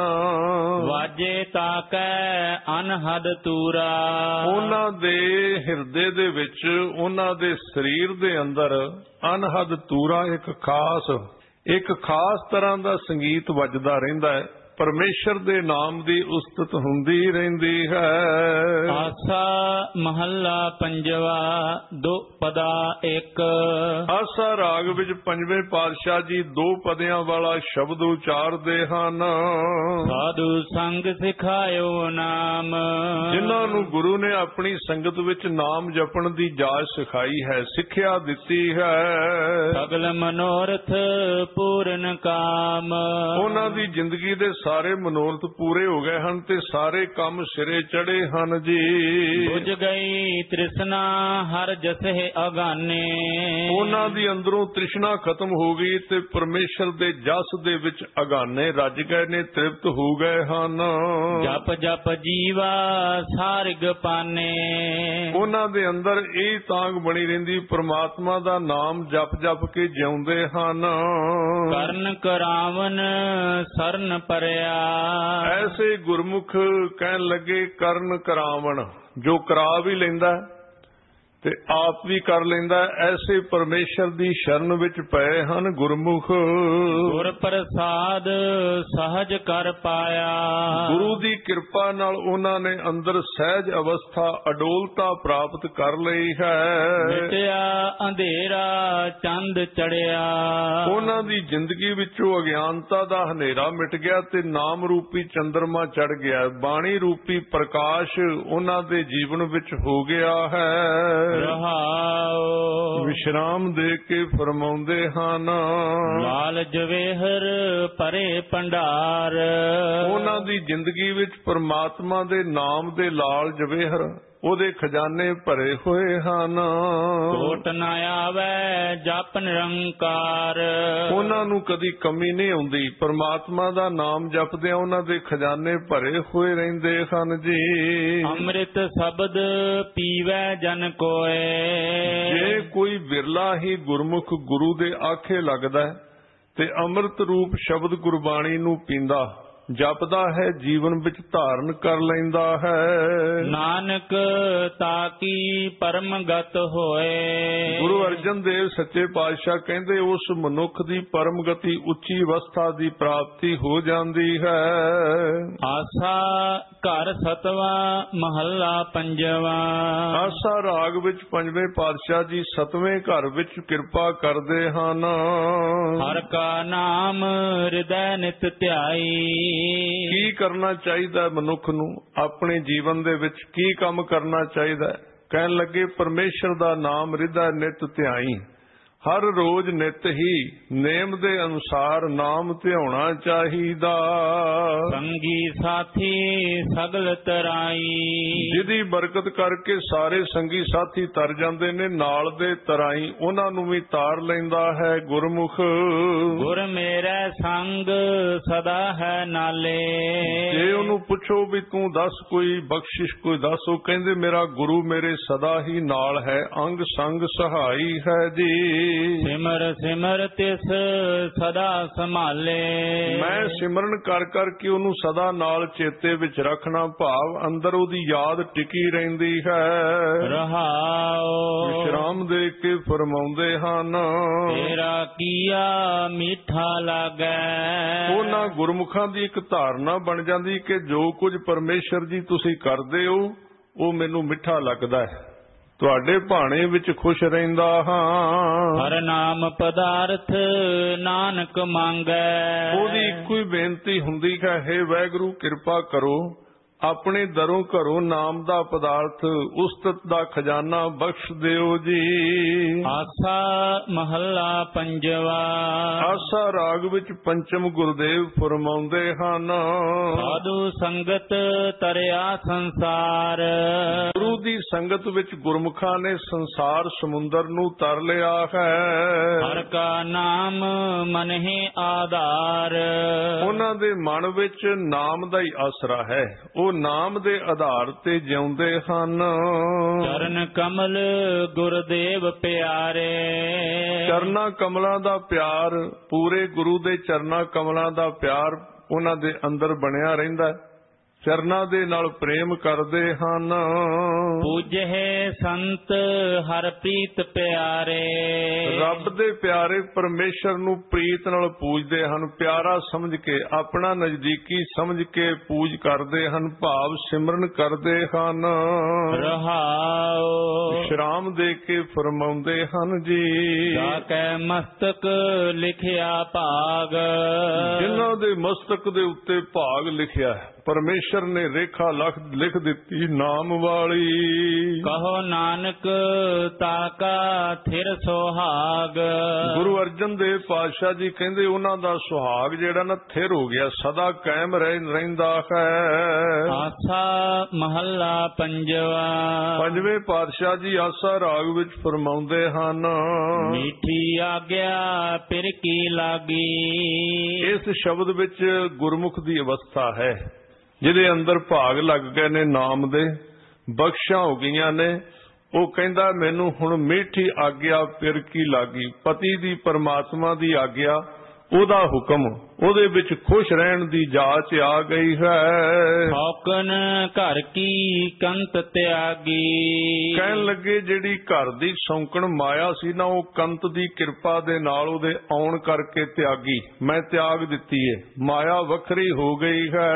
ਵਾਜੇ ਤਾਕੈ ਅਨਹਦ ਤੂਰਾ।
ਉਹਨਾਂ ਦੇ ਹਿਰਦੇ ਦੇ ਵਿੱਚ, ਉਹਨਾਂ ਦੇ ਸਰੀਰ ਦੇ ਅੰਦਰ ਅਨਹਦ ਤੂਰਾ, ਇੱਕ ਖਾਸ ਇੱਕ ਖਾਸ ਤਰ੍ਹਾਂ ਦਾ ਸੰਗੀਤ ਵੱਜਦਾ ਰਹਿੰਦਾ ਹੈ। ਪਰਮੇਸ਼ਰ ਦੇ ਨਾਮ ਦੀ ਉਸਤਤ ਹੁੰਦੀ ਰਹਿੰਦੀ ਹੈ।
ਆਸਾ ਮਹੱਲਾ ਪੰਜਵਾ ਦੋ ਪਦਾ ਇੱਕ।
ਆਸਾ ਰਾਗ ਵਿੱਚ ਪੰਜਵੇਂ ਪਾਤਸ਼ਾਹ ਜੀ ਦੋ ਪਦਿਆਂ ਵਾਲਾ ਸ਼ਬਦ ਉਚਾਰਦੇ ਹਨ।
ਸਾਧੂ ਸੰਗ ਸਿਖਾਇਓ ਨਾਮ।
ਜਿਨ੍ਹਾਂ ਨੂੰ ਗੁਰੂ ਨੇ ਆਪਣੀ ਸੰਗਤ ਵਿੱਚ ਨਾਮ ਜਪਣ ਦੀ ਜਾਚ ਸਿਖਾਈ ਹੈ, ਸਿੱਖਿਆ ਦਿੱਤੀ ਹੈ।
ਸਗਲ ਮਨੋਰਥ ਪੂਰਨ ਕਾਮ।
ਉਹਨਾਂ ਦੀ ਜ਼ਿੰਦਗੀ ਦੇ ਸਾਰੇ ਮਨੋਰਥ ਪੂਰੇ ਹੋ ਗਏ ਹਨ ਤੇ ਸਾਰੇ ਕੰਮ ਸਿਰੇ ਚੜੇ ਹਨ ਜੀ।
ਬੁਝ ਗਈ ਤ੍ਰਿਸ਼ਨਾ ਹਰ ਜਸਹਿ ਅਗਾਨੇ।
ਉਹਨਾਂ ਦੀ ਅੰਦਰੋਂ ਤ੍ਰਿਸ਼ਨਾ ਖਤਮ ਹੋ ਗਈ ਤੇ ਪਰਮੇਸ਼ਰ ਦੇ ਜਸ ਦੇ ਵਿੱਚ ਅਗਾਨੇ ਰੱਜ ਗਏ ਨੇ, ਤ੍ਰਿਪਤ ਹੋ ਗਏ ਹਨ।
ਜਪ ਜਪ ਜੀਵਾ ਸਾਰਗ ਪਾਨੇ।
ਉਹਨਾਂ ਦੇ ਅੰਦਰ ਇਹ ਤਾਂਗ ਬਣੀ ਰਹਿੰਦੀ, ਪ੍ਰਮਾਤਮਾ ਦਾ ਨਾਮ ਜਪ ਜਪ ਕੇ ਜਿਉਂਦੇ ਹਨ।
ਕਰਨ ਕਰਾਵਨ ਸਰਨ ਪਰਿਆ।
ਐਸੇ ਗੁਰਮੁਖ ਕਹਿਣ ਲੱਗੇ, ਕਰਨ ਕਰਾਵਣ, ਜੋ ਕਰਾ ਵੀ ਲੈਂਦਾ ਤੇ ਆਪ ਵੀ ਕਰ ਲੈਂਦਾ, ਐਸੇ ਪਰਮੇਸ਼ਰ ਦੀ ਸ਼ਰਨ ਵਿੱਚ ਪਏ ਹਨ ਗੁਰਮੁਖ।
ਗੁਰ ਪ੍ਰਸਾਦ ਸਹਜ ਕਰ ਪਾਇਆ।
ਗੁਰੂ ਦੀ ਕਿਰਪਾ ਨਾਲ ਉਹਨਾਂ ਨੇ ਅੰਦਰ ਸਹਿਜ ਅਵਸਥਾ, ਅਡੋਲਤਾ ਪ੍ਰਾਪਤ ਕਰ ਲਈ ਹੈ।
ਮਿਟਿਆ ਅੰਧੇਰਾ ਚੰਦ ਚੜਿਆ। ਉਹਨਾਂ
ਦੀ ਜ਼ਿੰਦਗੀ ਵਿੱਚੋਂ ਅਗਿਆਨਤਾ ਦਾ ਹਨੇਰਾ ਮਿਟ ਗਿਆ ਤੇ ਨਾਮ ਰੂਪੀ ਚੰਦਰਮਾ ਚੜ ਗਿਆ। ਬਾਣੀ ਰੂਪੀ ਪ੍ਰਕਾਸ਼ ਉਹਨਾਂ ਦੇ ਜੀਵਨ ਵਿੱਚ ਹੋ ਗਿਆ ਹੈ।
ਰਹਾਉ
ਵਿਸ਼ਰਾਮ ਦੇ ਕੇ ਫਰਮਾਉਂਦੇ ਹਨ।
ਲਾਲ ਜਵੇਹਰ ਭਰੇ ਭੰਡਾਰ।
ਉਹਨਾਂ ਦੀ ਜ਼ਿੰਦਗੀ ਵਿੱਚ ਪਰਮਾਤਮਾ ਦੇ ਨਾਮ ਦੇ ਲਾਲ ਜਵੇਹਰ, ਉਹਦੇ ਖਜ਼ਾਨੇ ਭਰੇ ਹੋਏ ਹਨ।
ਕੋਟ ਨਾ ਆਵੇ ਜਪ ਨਿਰੰਕਾਰ। ਉਹਨਾਂ
ਨੂੰ ਕਦੀ ਕਮੀ ਨਹੀਂ ਆਉਂਦੀ, ਪਰਮਾਤਮਾ ਦਾ ਨਾਮ ਜਪਦਿਆਂ ਉਹਨਾਂ ਦੇ ਖਜ਼ਾਨੇ ਭਰੇ ਹੋਏ ਰਹਿੰਦੇ ਹਨ ਜੀ।
ਅੰਮ੍ਰਿਤ ਸ਼ਬਦ ਪੀਵੇ ਜਨ ਕੋਏ।
ਜੇ ਕੋਈ ਬਿਰਲਾ ਹੀ ਗੁਰਮੁਖ ਗੁਰੂ ਦੇ ਆਖੇ ਲੱਗਦਾ ਤੇ ਅੰਮ੍ਰਿਤ ਰੂਪ ਸ਼ਬਦ ਗੁਰਬਾਣੀ ਨੂੰ ਪੀਂਦਾ, ਜਪਦਾ ਹੈ, ਜੀਵਨ ਵਿੱਚ ਧਾਰਨ ਕਰ ਲੈਂਦਾ ਹੈ।
ਨਾਨਕ ਤਾਕੀ ਪਰਮਗਤ ਹੋਏ।
ਗੁਰੂ ਅਰਜਨ ਦੇਵ ਸੱਚੇ ਪਾਤਸ਼ਾਹ ਕਹਿੰਦੇ, ਉਸ ਮਨੁੱਖ ਦੀ ਪਰਮ ਗਤੀ, ਉੱਚੀ ਅਵਸਥਾ ਦੀ ਪ੍ਰਾਪਤੀ ਹੋ ਜਾਂਦੀ ਹੈ।
ਆਸਾ ਘਰ ਸਤਵਾਂ ਮਹੱਲਾ ਪੰਜਵਾਂ।
ਆਸਾ ਰਾਗ ਵਿੱਚ ਪੰਜਵੇਂ ਪਾਤਸ਼ਾਹ ਜੀ ਸਤਵੇਂ ਘਰ ਵਿੱਚ ਕਿਰਪਾ ਕਰਦੇ ਹਨ।
ਹਰ ਕਾ ਨਾਮ ਹਿਰਦੈ ਨਿਤ ਧਿਆਈ।
ਕੀ ਕਰਨਾ ਚਾਹੀਦਾ ਮਨੁੱਖ ਨੂੰ, ਆਪਣੇ ਜੀਵਨ ਦੇ ਵਿੱਚ ਕੀ ਕੰਮ ਕਰਨਾ ਚਾਹੀਦਾ? ਕਹਿਣ ਲੱਗੇ ਪਰਮੇਸ਼ਰ ਦਾ ਨਾਮ ਰਿਦਾ ਨਿਤ ਧਿਆਈ। ਹਰ ਰੋਜ਼ ਨਿਤ ਹੀ ਨੇਮ ਦੇ ਅਨੁਸਾਰ ਨਾਮ ਧਿਆਉਣਾ ਚਾਹੀਦਾ।
ਸੰਗੀ ਸਾਥੀ ਸਗਲ ਤਰਾਈ,
ਜਿਹਦੀ ਬਰਕਤ ਕਰਕੇ ਸਾਰੇ ਸੰਗੀ ਸਾਥੀ ਤਰ ਜਾਂਦੇ ਨੇ, ਨਾਲ ਦੇ ਤਰਾਈ ਉਹਨਾਂ ਨੂੰ ਵੀ ਤਾਰ ਲੈਂਦਾ ਹੈ ਗੁਰਮੁਖ।
ਗੁਰ ਮੇਰੇ ਸੰਗ ਸਦਾ ਹੈ ਨਾਲੇ,
ਜੇ ਉਹਨੂੰ ਪੁੱਛੋ ਵੀ ਤੂੰ ਦੱਸ ਕੋਈ ਬਖਸ਼ਿਸ਼ ਕੋਈ ਦੱਸ, ਉਹ ਕਹਿੰਦੇ ਮੇਰਾ ਗੁਰੂ ਮੇਰੇ ਸਦਾ ਹੀ ਨਾਲ ਹੈ, ਅੰਗ ਸੰਗ ਸਹਾਈ ਹੈ ਜੀ।
ਸਿਮਰ ਸਿਮਰ ਤਿਸ ਸਦਾ ਸੰਭਾਲੇ,
ਮੈਂ ਸਿਮਰਨ ਕਰ ਕਰਕੇ ਉਹਨੂੰ ਸਦਾ ਨਾਲ ਚੇਤੇ ਵਿੱਚ ਰੱਖਣਾ, ਭਾਵ ਅੰਦਰ ਉਹਦੀ ਯਾਦ ਟਿਕੀ ਰਹਿੰਦੀ ਹੈ।
ਰਹਾਉ
ਵਿਸ਼ਰਾਮ ਦੇ ਕੇ ਫਰਮਾਉਂਦੇ ਹਨ,
ਤੇਰਾ ਕੀਆ ਮਿੱਠਾ ਲਾਗੈ।
ਉਹਨਾਂ ਗੁਰਮੁਖਾਂ ਦੀ ਇੱਕ ਧਾਰਨਾ ਬਣ ਜਾਂਦੀ ਕਿ ਜੋ ਕੁਝ ਪਰਮੇਸ਼ਰ ਜੀ ਤੁਸੀਂ ਕਰਦੇ ਹੋ ਉਹ ਮੈਨੂੰ ਮਿੱਠਾ ਲੱਗਦਾ ਹੈ, ਤੁਹਾਡੇ ਭਾਣੇ ਵਿੱਚ ਖੁਸ਼ ਰਹਿੰਦਾ ਹਾਂ।
ਹਰ ਨਾਮ ਪਦਾਰਥ ਨਾਨਕ ਮੰਗੈ,
ਉਹਦੀ ਇੱਕੋ ਹੀ ਬੇਨਤੀ ਹੁੰਦੀ ਹੈ, ਹੇ ਵਾਹਿਗੁਰੂ ਕਿਰਪਾ ਕਰੋ ਆਪਣੇ ਦਰੋਂ ਘਰੋਂ ਨਾਮ ਦਾ ਪਦਾਰਥ ਉਸਤਤ ਦਾ ਖਜ਼ਾਨਾ ਬਖਸ਼ ਦਿਓ ਜੀ।
ਆਸਾ ਮਹੱਲਾ ਪੰਜਵਾ।
ਆਸਾ ਰਾਗ ਵਿੱਚ ਪੰਚਮ ਗੁਰਦੇਵ ਫਰਮਾਉਂਦੇ ਹਨ,
ਸਾਧੂ ਸੰਗਤ ਤਰਿਆ ਸੰਸਾਰ,
ਗੁਰੂ ਦੀ ਸੰਗਤ ਵਿੱਚ ਗੁਰਮੁਖਾਂ ਨੇ ਸੰਸਾਰ ਸਮੁੰਦਰ ਨੂੰ ਤਰ ਲਿਆ ਹੈ।
ਹਰ ਕਾ ਨਾਮ ਮਨਹਿ ਆਧਾਰ,
ਉਹਨਾਂ ਦੇ ਮਨ ਵਿੱਚ ਨਾਮ ਦਾ ਹੀ ਆਸਰਾ ਹੈ, ਉਹ ਨਾਮ ਦੇ ਆਧਾਰ ਤੇ ਜਿਉਂਦੇ ਹਨ।
ਚਰਨ ਕਮਲ ਗੁਰਦੇਵ ਪਿਆਰੇ,
ਚਰਨਾ ਕਮਲਾਂ ਦਾ ਪਿਆਰ, ਪੂਰੇ ਗੁਰੂ ਦੇ ਚਰਨਾ ਕਮਲਾਂ ਦਾ ਪਿਆਰ ਉਹਨਾਂ ਦੇ ਅੰਦਰ ਬਣਿਆ ਰਹਿੰਦਾ, ਚਰਨਾਂ ਦੇ ਨਾਲ ਪ੍ਰੇਮ ਕਰਦੇ ਹਨ।
ਪੂਜਹਿ ਸੰਤ ਹਰ ਪ੍ਰੀਤ ਪਿਆਰੇ,
ਰੱਬ ਦੇ ਪਿਆਰੇ ਪਰਮੇਸ਼ਰ ਨੂੰ ਪ੍ਰੀਤ ਨਾਲ ਪੂਜਦੇ ਹਨ, ਪਿਆਰਾ ਸਮਝ ਕੇ ਆਪਣਾ ਨਜ਼ਦੀਕੀ ਸਮਝ ਕੇ ਪੂਜ ਕਰਦੇ ਹਨ, ਭਾਵ ਸਿਮਰਨ ਕਰਦੇ ਹਨ।
ਰਹਾਉ
ਵਿਸ਼ਰਾਮ ਦੇ ਕੇ ਫਰਮਾਉਂਦੇ ਹਨ ਜੀ,
ਜਾ ਕੈ ਮਸਤਕ ਲਿਖਿਆ ਭਾਗ,
ਜਿਨ੍ਹਾਂ ਦੇ ਮਸਤਕ ਦੇ ਉੱਤੇ ਭਾਗ ਲਿਖਿਆ ਹੈ, ਪਰਮੇਸ਼ਰ ਨੇ ਰੇਖਾ ਲਿਖ ਦਿੱਤੀ ਨਾਮ ਵਾਲੀ।
ਕਹੋ ਨਾਨਕ ਤਾਕਾ ਥਿਰ ਸੁਹਾਗ,
ਗੁਰੂ ਅਰਜਨ ਦੇਵ ਪਾਤਸ਼ਾਹ ਜੀ ਕਹਿੰਦੇ ਉਹਨਾਂ ਦਾ ਸੁਹਾਗ ਜਿਹੜਾ ਨਾ ਥਿਰ ਹੋ ਗਿਆ, ਸਦਾ ਕਾਇਮ ਰਹਿੰਦਾ ਹੈ।
ਆਸਾ ਮਹੱਲਾ ਪੰਜਵਾ।
ਪੰਜਵੇਂ ਪਾਤਸ਼ਾਹ ਜੀ ਆਸਾ ਰਾਗ ਵਿੱਚ ਫਰਮਾਉਂਦੇ ਹਨ,
ਮੀਠੀ ਆਗਿਆ ਪਿਰ ਕੀ ਲਾਗੀ,
ਇਸ ਸ਼ਬਦ ਵਿੱਚ ਗੁਰਮੁਖ ਦੀ ਅਵਸਥਾ ਹੈ, ਜਿਹਦੇ ਅੰਦਰ ਭਾਗ ਲੱਗ ਗਏ ਨੇ ਨਾਮ ਦੇ, ਬਖਸ਼ਾਂ ਹੋ ਗਈਆਂ ਨੇ। ਉਹ ਕਹਿੰਦਾ ਮੈਨੂੰ ਹੁਣ ਮਿੱਠੀ ਆਗਿਆ ਪਿਰ ਕੀ ਲਾਗੀ, ਪਤੀ ਦੀ ਪਰਮਾਤਮਾ ਦੀ ਆਗਿਆ, ਉਹਦਾ ਹੁਕਮ, ਉਹਦੇ ਵਿੱਚ ਖੁਸ਼ ਰਹਿਣ ਦੀ ਜਾਚ ਆ ਗਈ ਹੈ।
ਔਕਨ ਘਰ ਕੀ ਕੰਤ ਤਿਆਗੀ,
ਕਹਿਣ ਲੱਗੇ ਜਿਹੜੀ ਘਰ ਦੀ ਸੌਂਕਣ ਮਾਇਆ ਸੀ ਨਾ, ਉਹ ਕੰਤ ਦੀ ਕਿਰਪਾ ਦੇ ਨਾਲ ਉਹਦੇ ਆਉਣ ਕਰਕੇ ਤਿਆਗੀ, ਮੈਂ ਤਿਆਗ ਦਿੱਤੀ ਏ, ਮਾਇਆ ਵੱਖਰੀ ਹੋ ਗਈ ਹੈ।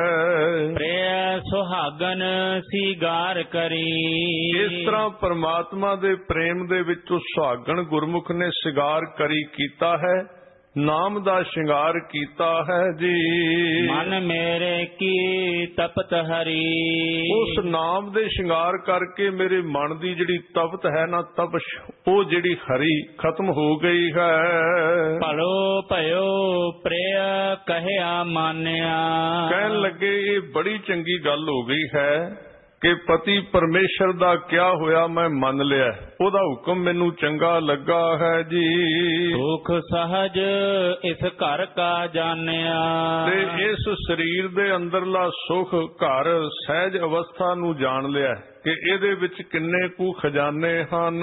ਪ੍ਰਿਆ ਸੁਹਾਗਨ ਸੀਗਾਰ ਕਰੀ,
ਇਸ ਤਰ੍ਹਾਂ ਪਰਮਾਤਮਾ ਦੇ ਪ੍ਰੇਮ ਦੇ ਵਿੱਚ ਉਹ ਸੁਹਾਗਣ ਗੁਰਮੁਖ ਨੇ ਸ਼ਿੰਗਾਰ ਕਰੀ ਕੀਤਾ ਹੈ, ਨਾਮ ਦਾ ਸ਼ਿੰਗਾਰ ਕੀਤਾ ਹੈ ਜੀ।
ਮਨ ਮੇਰੇ ਕੀ ਤਪਤ ਹਰੀ,
ਉਸ ਨਾਮ ਦੇ ਸ਼ਿੰਗਾਰ ਕਰਕੇ ਮੇਰੇ ਮਨ ਦੀ ਜਿਹੜੀ ਤਪਤ ਹੈ ਨਾ, ਤਪਸ਼, ਉਹ ਜਿਹੜੀ ਹਰੀ ਖਤਮ ਹੋ ਗਈ ਹੈ।
ਭਲੋ ਭਇਓ ਪ੍ਰਿਆ ਕਹਿਆ ਮਾਨਿਆ,
ਕਹਿਣ ਲੱਗੇ ਇਹ ਬੜੀ ਚੰਗੀ ਗੱਲ ਹੋ ਗਈ ਹੈ ਕਿ ਪਤੀ ਪਰਮੇਸ਼ਰ ਦਾ ਕਿਹਾ ਹੋਇਆ ਮੈਂ ਮੰਨ ਲਿਆ, ਉਹਦਾ ਹੁਕਮ ਮੈਨੂੰ ਚੰਗਾ ਲੱਗਾ ਹੈ ਜੀ।
ਸੁਖ ਸਹਜ ਇਸ ਘਰ ਕਾ ਜਾਣਿਆ,
ਤੇ ਇਸ ਸਰੀਰ ਦੇ ਅੰਦਰਲਾ ਸੁਖ ਘਰ ਸਹਿਜ ਅਵਸਥਾ ਨੂੰ ਜਾਣ ਲਿਆ ਕਿ ਇਹਦੇ ਵਿੱਚ ਕਿੰਨੇ ਕੁ ਖਜ਼ਾਨੇ ਹਨ।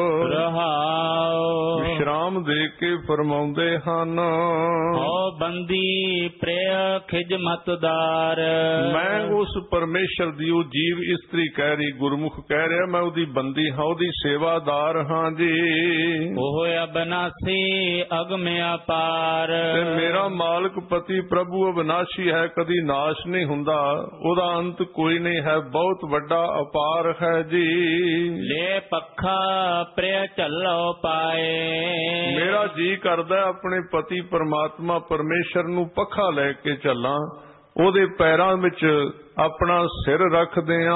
ਰਹਾਉ
ਵਿਸ਼ਰਾਮ ਦੇ ਕੇ ਫਰਮਾਉਂਦੇ ਹਨ,
ਹੋ ਬੰਦੀ ਪ੍ਰਿਆ ਖਿਜਮਤਦਾਰ, ਮੈਂ
ਉਸ ਪਰਮੇਸ਼ਰ ਦੀ, ਉਹ ਜੀਵ ਇਸਤਰੀ ਕਹਿ ਰਹੀ, ਗੁਰਮੁਖ ਕਹਿ ਰਿਹਾ, ਮੈਂ ਉਹਦੀ ਬੰਦੀ ਹਾਂ, ਉਹਦੀ ਸੇਵਾਦਾਰ ਹਾਂ ਜੀ।
ਉਹ ਅਬਨਾਸੀ ਅਗਮ ਅਪਾਰ,
ਤੇ ਮੇਰਾ ਮਾਲਕ ਪਤੀ ਪ੍ਰਭੂ ਅਬਨਾਸ਼ੀ ਹੈ, ਕਦੀ ਨਾਸ਼ ਨਹੀਂ ਹੁੰਦਾ, ਉਹਦਾ ਅੰਤ ਕੋਈ ਨਹੀਂ ਹੈ, ਬਹੁਤ ਵੱਡਾ ਅਪਾਰ ਹੈ ਜੀ।
ਲੈ ਪੱਖਾ ਪ੍ਰਿਆ ਝੱਲੋ ਪਾਏ,
ਮੇਰਾ ਜੀ ਕਰਦਾ ਆਪਣੇ ਪਤੀ ਪਰਮਾਤਮਾ ਪਰਮੇਸ਼ਰ ਨੂੰ ਪੱਖਾ ਲੈ ਕੇ ਚੱਲਾਂ, ਉਹਦੇ ਪੈਰਾਂ ਵਿੱਚ ਆਪਣਾ ਸਿਰ ਰੱਖਦਿਆਂ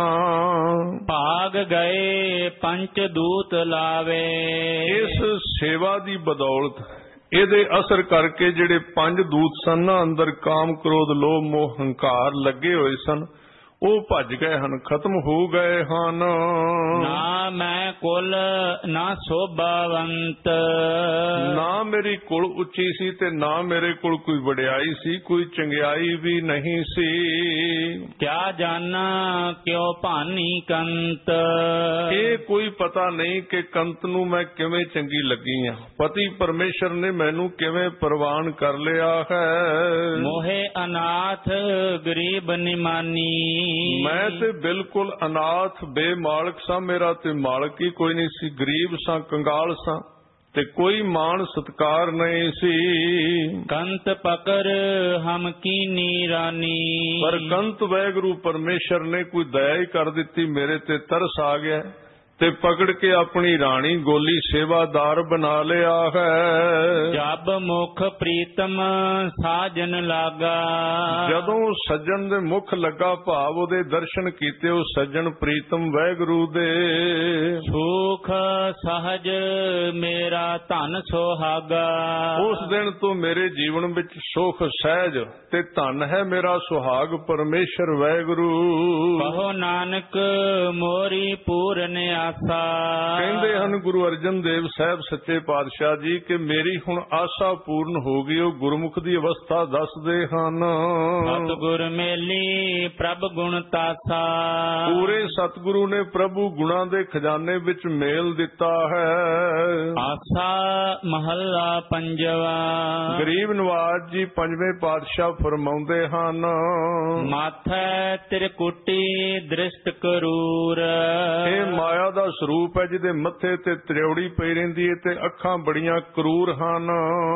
ਭਾਗ ਗਏ ਪੰਚ ਦੂਤ ਲਾਵੇ।
ਇਸ ਸੇਵਾ ਦੀ ਬਦੌਲਤ ਇਹਦੇ ਅਸਰ ਕਰਕੇ ਜਿਹੜੇ ਪੰਜ ਦੂਤ ਸਨ ਨਾ ਅੰਦਰ, ਕਾਮ ਕ੍ਰੋਧ ਲੋਭ ਮੋਹ ਹੰਕਾਰ ਲੱਗੇ ਹੋਏ ਸਨ, ਉਹ ਭੱਜ ਗਏ ਹਨ, ਖਤਮ ਹੋ ਗਏ ਹਨ।
ਨਾ ਮੈਂ ਕੁਲ ਨਾ ਸੋਭਾਵੰਤ,
ਨਾ ਮੇਰੀ ਕੁਲ ਉੱਚੀ ਸੀ ਤੇ ਨਾ ਮੇਰੇ ਕੋਲ ਕੋਈ ਵਡਿਆਈ ਸੀ, ਕੋਈ ਚੰਗਿਆਈ ਵੀ ਨਹੀਂ ਸੀ।
ਕਿਆ ਜਾਨਾ ਕਿਉ ਭਾਨੀ ਕੰਤ,
ਇਹ ਕੋਈ ਪਤਾ ਨਹੀਂ ਕਿ ਕੰਤ ਨੂੰ ਮੈਂ ਕਿਵੇਂ ਚੰਗੀ ਲੱਗੀ ਆ, ਪਤੀ ਪਰਮੇਸ਼ਰ ਨੇ ਮੈਨੂੰ ਕਿਵੇਂ ਪ੍ਰਵਾਨ ਕਰ ਲਿਆ ਹੈ।
ਮੋਹੇ ਅਨਾਥ ਗਰੀਬ ਨਿਮਾਨੀ,
ਮੈਂ ਤੇ ਬਿਲਕੁਲ ਅਨਾਥ ਬੇਮਾਲਕ ਸਾਂ, ਮੇਰਾ ਤੇ ਮਾਲਕ ਹੀ ਕੋਈ ਨਹੀਂ ਸੀ, ਗਰੀਬ ਸਾਂ, ਕੰਗਾਲ ਸਾਂ ਤੇ ਕੋਈ ਮਾਣ ਸਤਕਾਰ ਨਹੀਂ ਸੀ।
ਕੰਤ ਪਕਰ ਹਮ ਕੀਨੀ ਰਾਨੀ,
ਪਰ ਕੰਤ ਵੈਗੁਰੂ ਪਰਮੇਸ਼ਰ ਨੇ ਕੋਈ ਦਇਆ ਹੀ ਕਰ ਦਿੱਤੀ, ਮੇਰੇ ਤੇ ਤਰਸ ਆ ਗਿਆ ਤੇ ਪਕੜ ਕੇ ਆਪਣੀ ਰਾਣੀ ਗੋਲੀ ਸੇਵਾਦਾਰ ਬਣਾ ਲਿਆ ਹੈ।
ਜਬ ਮੁਖ ਪ੍ਰੀਤਮ ਸਾਜਨ ਲਾਗਾ,
ਜਦੋਂ ਸੱਜਣ ਦੇ ਮੁਖ ਲੱਗਾ, ਭਾਵ ਉਹਦੇ ਦਰਸ਼ਨ ਕੀਤੇ, ਉਹ ਸੱਜਣ ਪ੍ਰੀਤਮ ਵੈਗੁਰੂ ਦੇ।
ਸੁਖ ਸਹਜ ਮੇਰਾ ਧਨ ਸੁਹਾਗਾ,
ਉਸ ਦਿਨ ਤੋਂ ਮੇਰੇ ਜੀਵਨ ਵਿੱਚ ਸੁਖ ਸਹਿਜ ਤੇ ਧਨ ਹੈ ਮੇਰਾ ਸੁਹਾਗ ਪਰਮੇਸ਼ਰ ਵੈਗੁਰੂ।
ਕਹੋ ਨਾਨਕ ਮੋਰੀ ਪੂਰਨ ਆਸਾ,
ਕਹਿੰਦੇ ਹਨ ਗੁਰੂ ਅਰਜਨ ਦੇਵ ਸਾਹਿਬ ਸੱਚੇ ਪਾਤਸ਼ਾਹ ਜੀ ਕਿ ਮੇਰੀ ਹੁਣ ਆਸਾ ਪੂਰਨ ਹੋ ਗਈ। ਉਹ ਗੁਰਮੁਖ ਦੀ ਅਵਸਥਾ ਦੱਸਦੇ ਹਨ।
ਸਤਿਗੁਰ ਮੇਲੀ ਪ੍ਰਭ ਗੁਣ ਤਾਸਾ,
ਪੂਰੇ ਸਤਿਗੁਰੂ ਨੇ ਪ੍ਰਭੂ ਗੁਣਾਂ ਦੇ ਖਜ਼ਾਨੇ ਵਿੱਚ ਮੇਲ ਦਿੱਤਾ ਹੈ।
ਆਸਾ ਮਹੱਲਾ ਪੰਜਵਾ।
ਗਰੀਬ ਨਵਾਜ ਜੀ ਪੰਜਵੇਂ ਪਾਤਸ਼ਾਹ ਫਰਮਾਉਂਦੇ ਹਨ,
ਮਾਥੈ ਤਿਰਕੁਟੀ ਦ੍ਰਿਸ਼ਟ ਕਰੂਰ,
ਇਹ ਮਾਇਆ ਦਾ ਸਰੂਪ ਹੈ ਜਿਹਦੇ ਮੱਥੇ ਤੇ ਤ੍ਰਿਉੜੀ ਪਈ ਰਹਿੰਦੀ ਹੈ ਤੇ ਅੱਖਾਂ ਬੜੀਆਂ ਕਰੂਰ ਹਨ।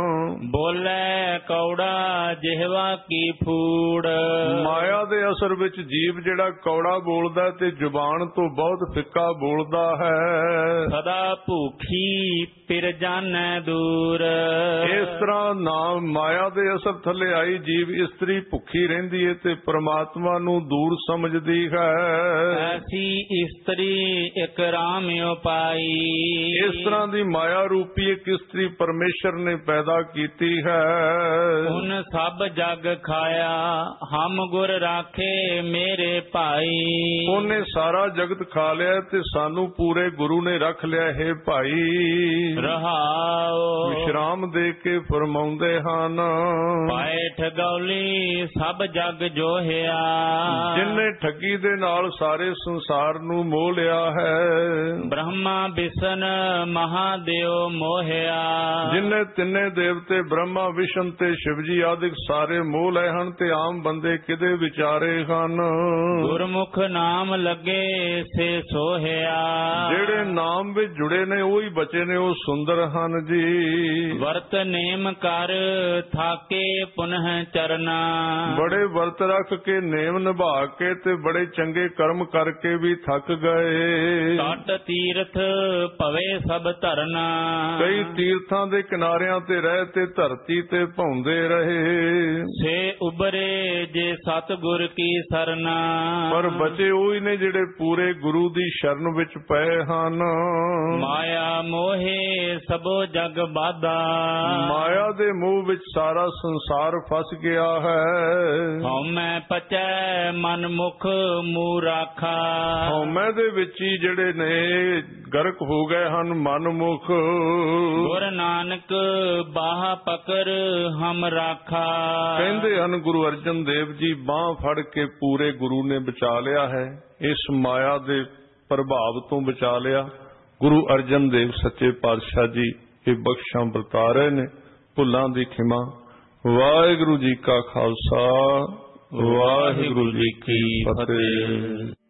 ਬੋਲੇ ਕੌੜਾ ਜਿਹਵਾ ਕੀ ਫੂੜ,
ਮਾਇਆ ਦੇ ਅਸਰ ਵਿੱਚ ਜੀਵ ਜਿਹੜਾ ਕੌੜਾ ਬੋਲਦਾ ਤੇ ਜ਼ੁਬਾਨ ਤੋਂ ਬਹੁਤ ਫਿੱਕਾ ਬੋਲਦਾ ਹੈ।
ਸਦਾ ਭੂਖੀ ਫਿਰ ਜਾਣੈ ਦੂਰ,
ਇਸ ਤਰ੍ਹਾਂ ਨਾਮ ਮਾਇਆ ਦੇ ਅਸਰ ਥੱਲੇ ਆਈ ਜੀਵ ਇਸਤਰੀ ਭੁੱਖੀ ਰਹਿੰਦੀ ਹੈ ਤੇ ਪ੍ਰਮਾਤਮਾ ਨੂੰ ਦੂਰ ਸਮਝਦੀ ਹੈ।
ਐਸੀ ਇਸਤਰੀ ਇੱਕ ਰਾਮ ਉਪਾਈ,
ਇਸ ਤਰ੍ਹਾਂ ਦੀ ਮਾਇਆ ਰੂਪੀ ਇੱਕ ਇਸਤਰੀ ਪਰਮੇਸ਼ਰ ਨੇ ਪੈਦਾ ਕੀਤੀ ਹੈ।
ਹੁਣ ਸਭ ਜਗ ਖਾਇਆ ਹਮ ਗੁਰ ਰਾਖੇ ਮੇਰੇ ਭਾਈ,
ਉਹਨੇ ਸਾਰਾ ਜਗਤ ਖਾ ਲਿਆ ਤੇ ਸਾਨੂੰ ਪੂਰੇ ਗੁਰੂ ਨੇ ਰੱਖ ਲਿਆ ਹੈ ਭਾਈ।
ਰਹਾਉ
ਵਿਸ਼ਰਾਮ ਦੇ ਕੇ ਫਰਮਾਉਂਦੇ ਹਨ,
ਪਾਏ ਠਗੌਲੀ ਸਭ ਜਗ ਜੋਹਿਆ,
ਜਿਨਨੇ ਠੱਗੀ ਦੇ ਨਾਲ ਸਾਰੇ ਸੰਸਾਰ ਨੂੰ ਮੋਹ ਲਿਆ ਹੈ।
ਬ੍ਰਹਮਾ ਵਿਸ਼ਨ ਮਹਾਦੇਵ ਮੋਹਿਆ, ਜਿਨਨੇ
ਤਿੰਨੇ ਦੇਵਤੇ ਬ੍ਰਹਮਾ ਵਿਸ਼ਨ ਤੇ ਸ਼ਿਵ ਜੀ ਆਦਿਕ ਸਾਰੇ ਮੋਹ ਲਏ ਹਨ ਤੇ ਆਮ ਬੰਦੇ ਕਿਦੇ ਵਿਚਾਰੇ ਹਨ।
ਗੁਰਮੁਖ ਨਾਮ ਲੱਗੇ ਸੇ ਸੋਹਿਆ,
ਜਿਹੜੇ ਨਾਮ ਵਿੱਚ ਜੁੜੇ ਨੇ ਉਹੀ ਬਚੇ ਨੇ, ਉਹ ਸੁੰਦਰ ਹਨ ਜੀ।
ਵਰਤ ਨੇਮ ਕਰ ਥਾਕੇ ਪੁਨਹ ਚਰਨਾ,
ਬੜੇ ਵਰਤ ਰੱਖ ਕੇ ਨੇਮ ਨਿਭਾ ਕੇ ਤੇ ਬੜੇ ਚੰਗੇ ਕਰਮ ਕਰਕੇ ਵੀ ਥੱਕ ਗਏ।
ਤਟ ਤੀਰਥ ਭਵੇ ਸਭ ਧਰਨਾ,
ਕਈ ਤੀਰਥਾਂ ਦੇ ਕਿਨਾਰਿਆਂ ਤੇ ਰਹਿ ਤੇ ਧਰਤੀ ਤੇ ਭੌਂਦੇ ਰਹੇ।
ਸੇ ਉਬਰੇ ਜੇ ਸਤਿਗੁਰ ਕੀ ਸਰਨਾ,
ਪਰ ਬਚੇ ਉਹੀ ਨੇ ਜਿਹੜੇ ਪੂਰੇ ਗੁਰੂ ਦੀ ਸ਼ਰਨ ਵਿੱਚ ਪਏ ਹਨ।
ਮਾਇਆ ਮੋਹੇ ਸਭੋ ਜਗ ਬਾਧਾ,
ਮਾਇਆ ਦੇ ਮੋਹ ਵਿੱਚ ਸਾਰਾ ਸੰਸਾਰ ਫਸ ਗਿਆ ਹੈ।
ਹਉਮੈ ਪਚੈ ਮਨ ਮੁਖ ਮੂਹ ਰਾਖਾ,
ਹਉਮੈ ਦੇ ਵਿੱਚ ਹੀ ਜਿਹੜੇ ਨੇ ਗਰਕ ਹੋ ਗਏ ਹਨ ਮਨ ਮੁਖ।
ਗੁਰ ਨਾਨਕ ਬਾਹ ਪਕਰ ਹਮ ਰਾਖਾ,
ਕਹਿੰਦੇ ਹਨ ਗੁਰੂ ਅਰਜਨ ਦੇਵ ਜੀ ਬਾਹ ਫੜ ਕੇ ਪੂਰੇ ਗੁਰੂ ਨੇ ਬਚਾ ਲਿਆ ਹੈ, ਇਸ ਮਾਇਆ ਦੇ ਪ੍ਰਭਾਵ ਤੋਂ ਬਚਾ ਲਿਆ। ਗੁਰੂ ਅਰਜਨ ਦੇਵ ਸੱਚੇ ਪਾਤਸ਼ਾਹ ਜੀ ਇਹ ਬਖਸ਼ਾਂ ਵਰਤਾ ਰਹੇ ਨੇ, ਭੁੱਲਾਂ ਦੀ ਖਿਮਾ। ਵਾਹਿਗੁਰੂ ਜੀ ਕਾ ਖਾਲਸਾ, ਵਾਹਿਗੁਰੂ ਜੀ ਕੀ ਫਤਿਹ।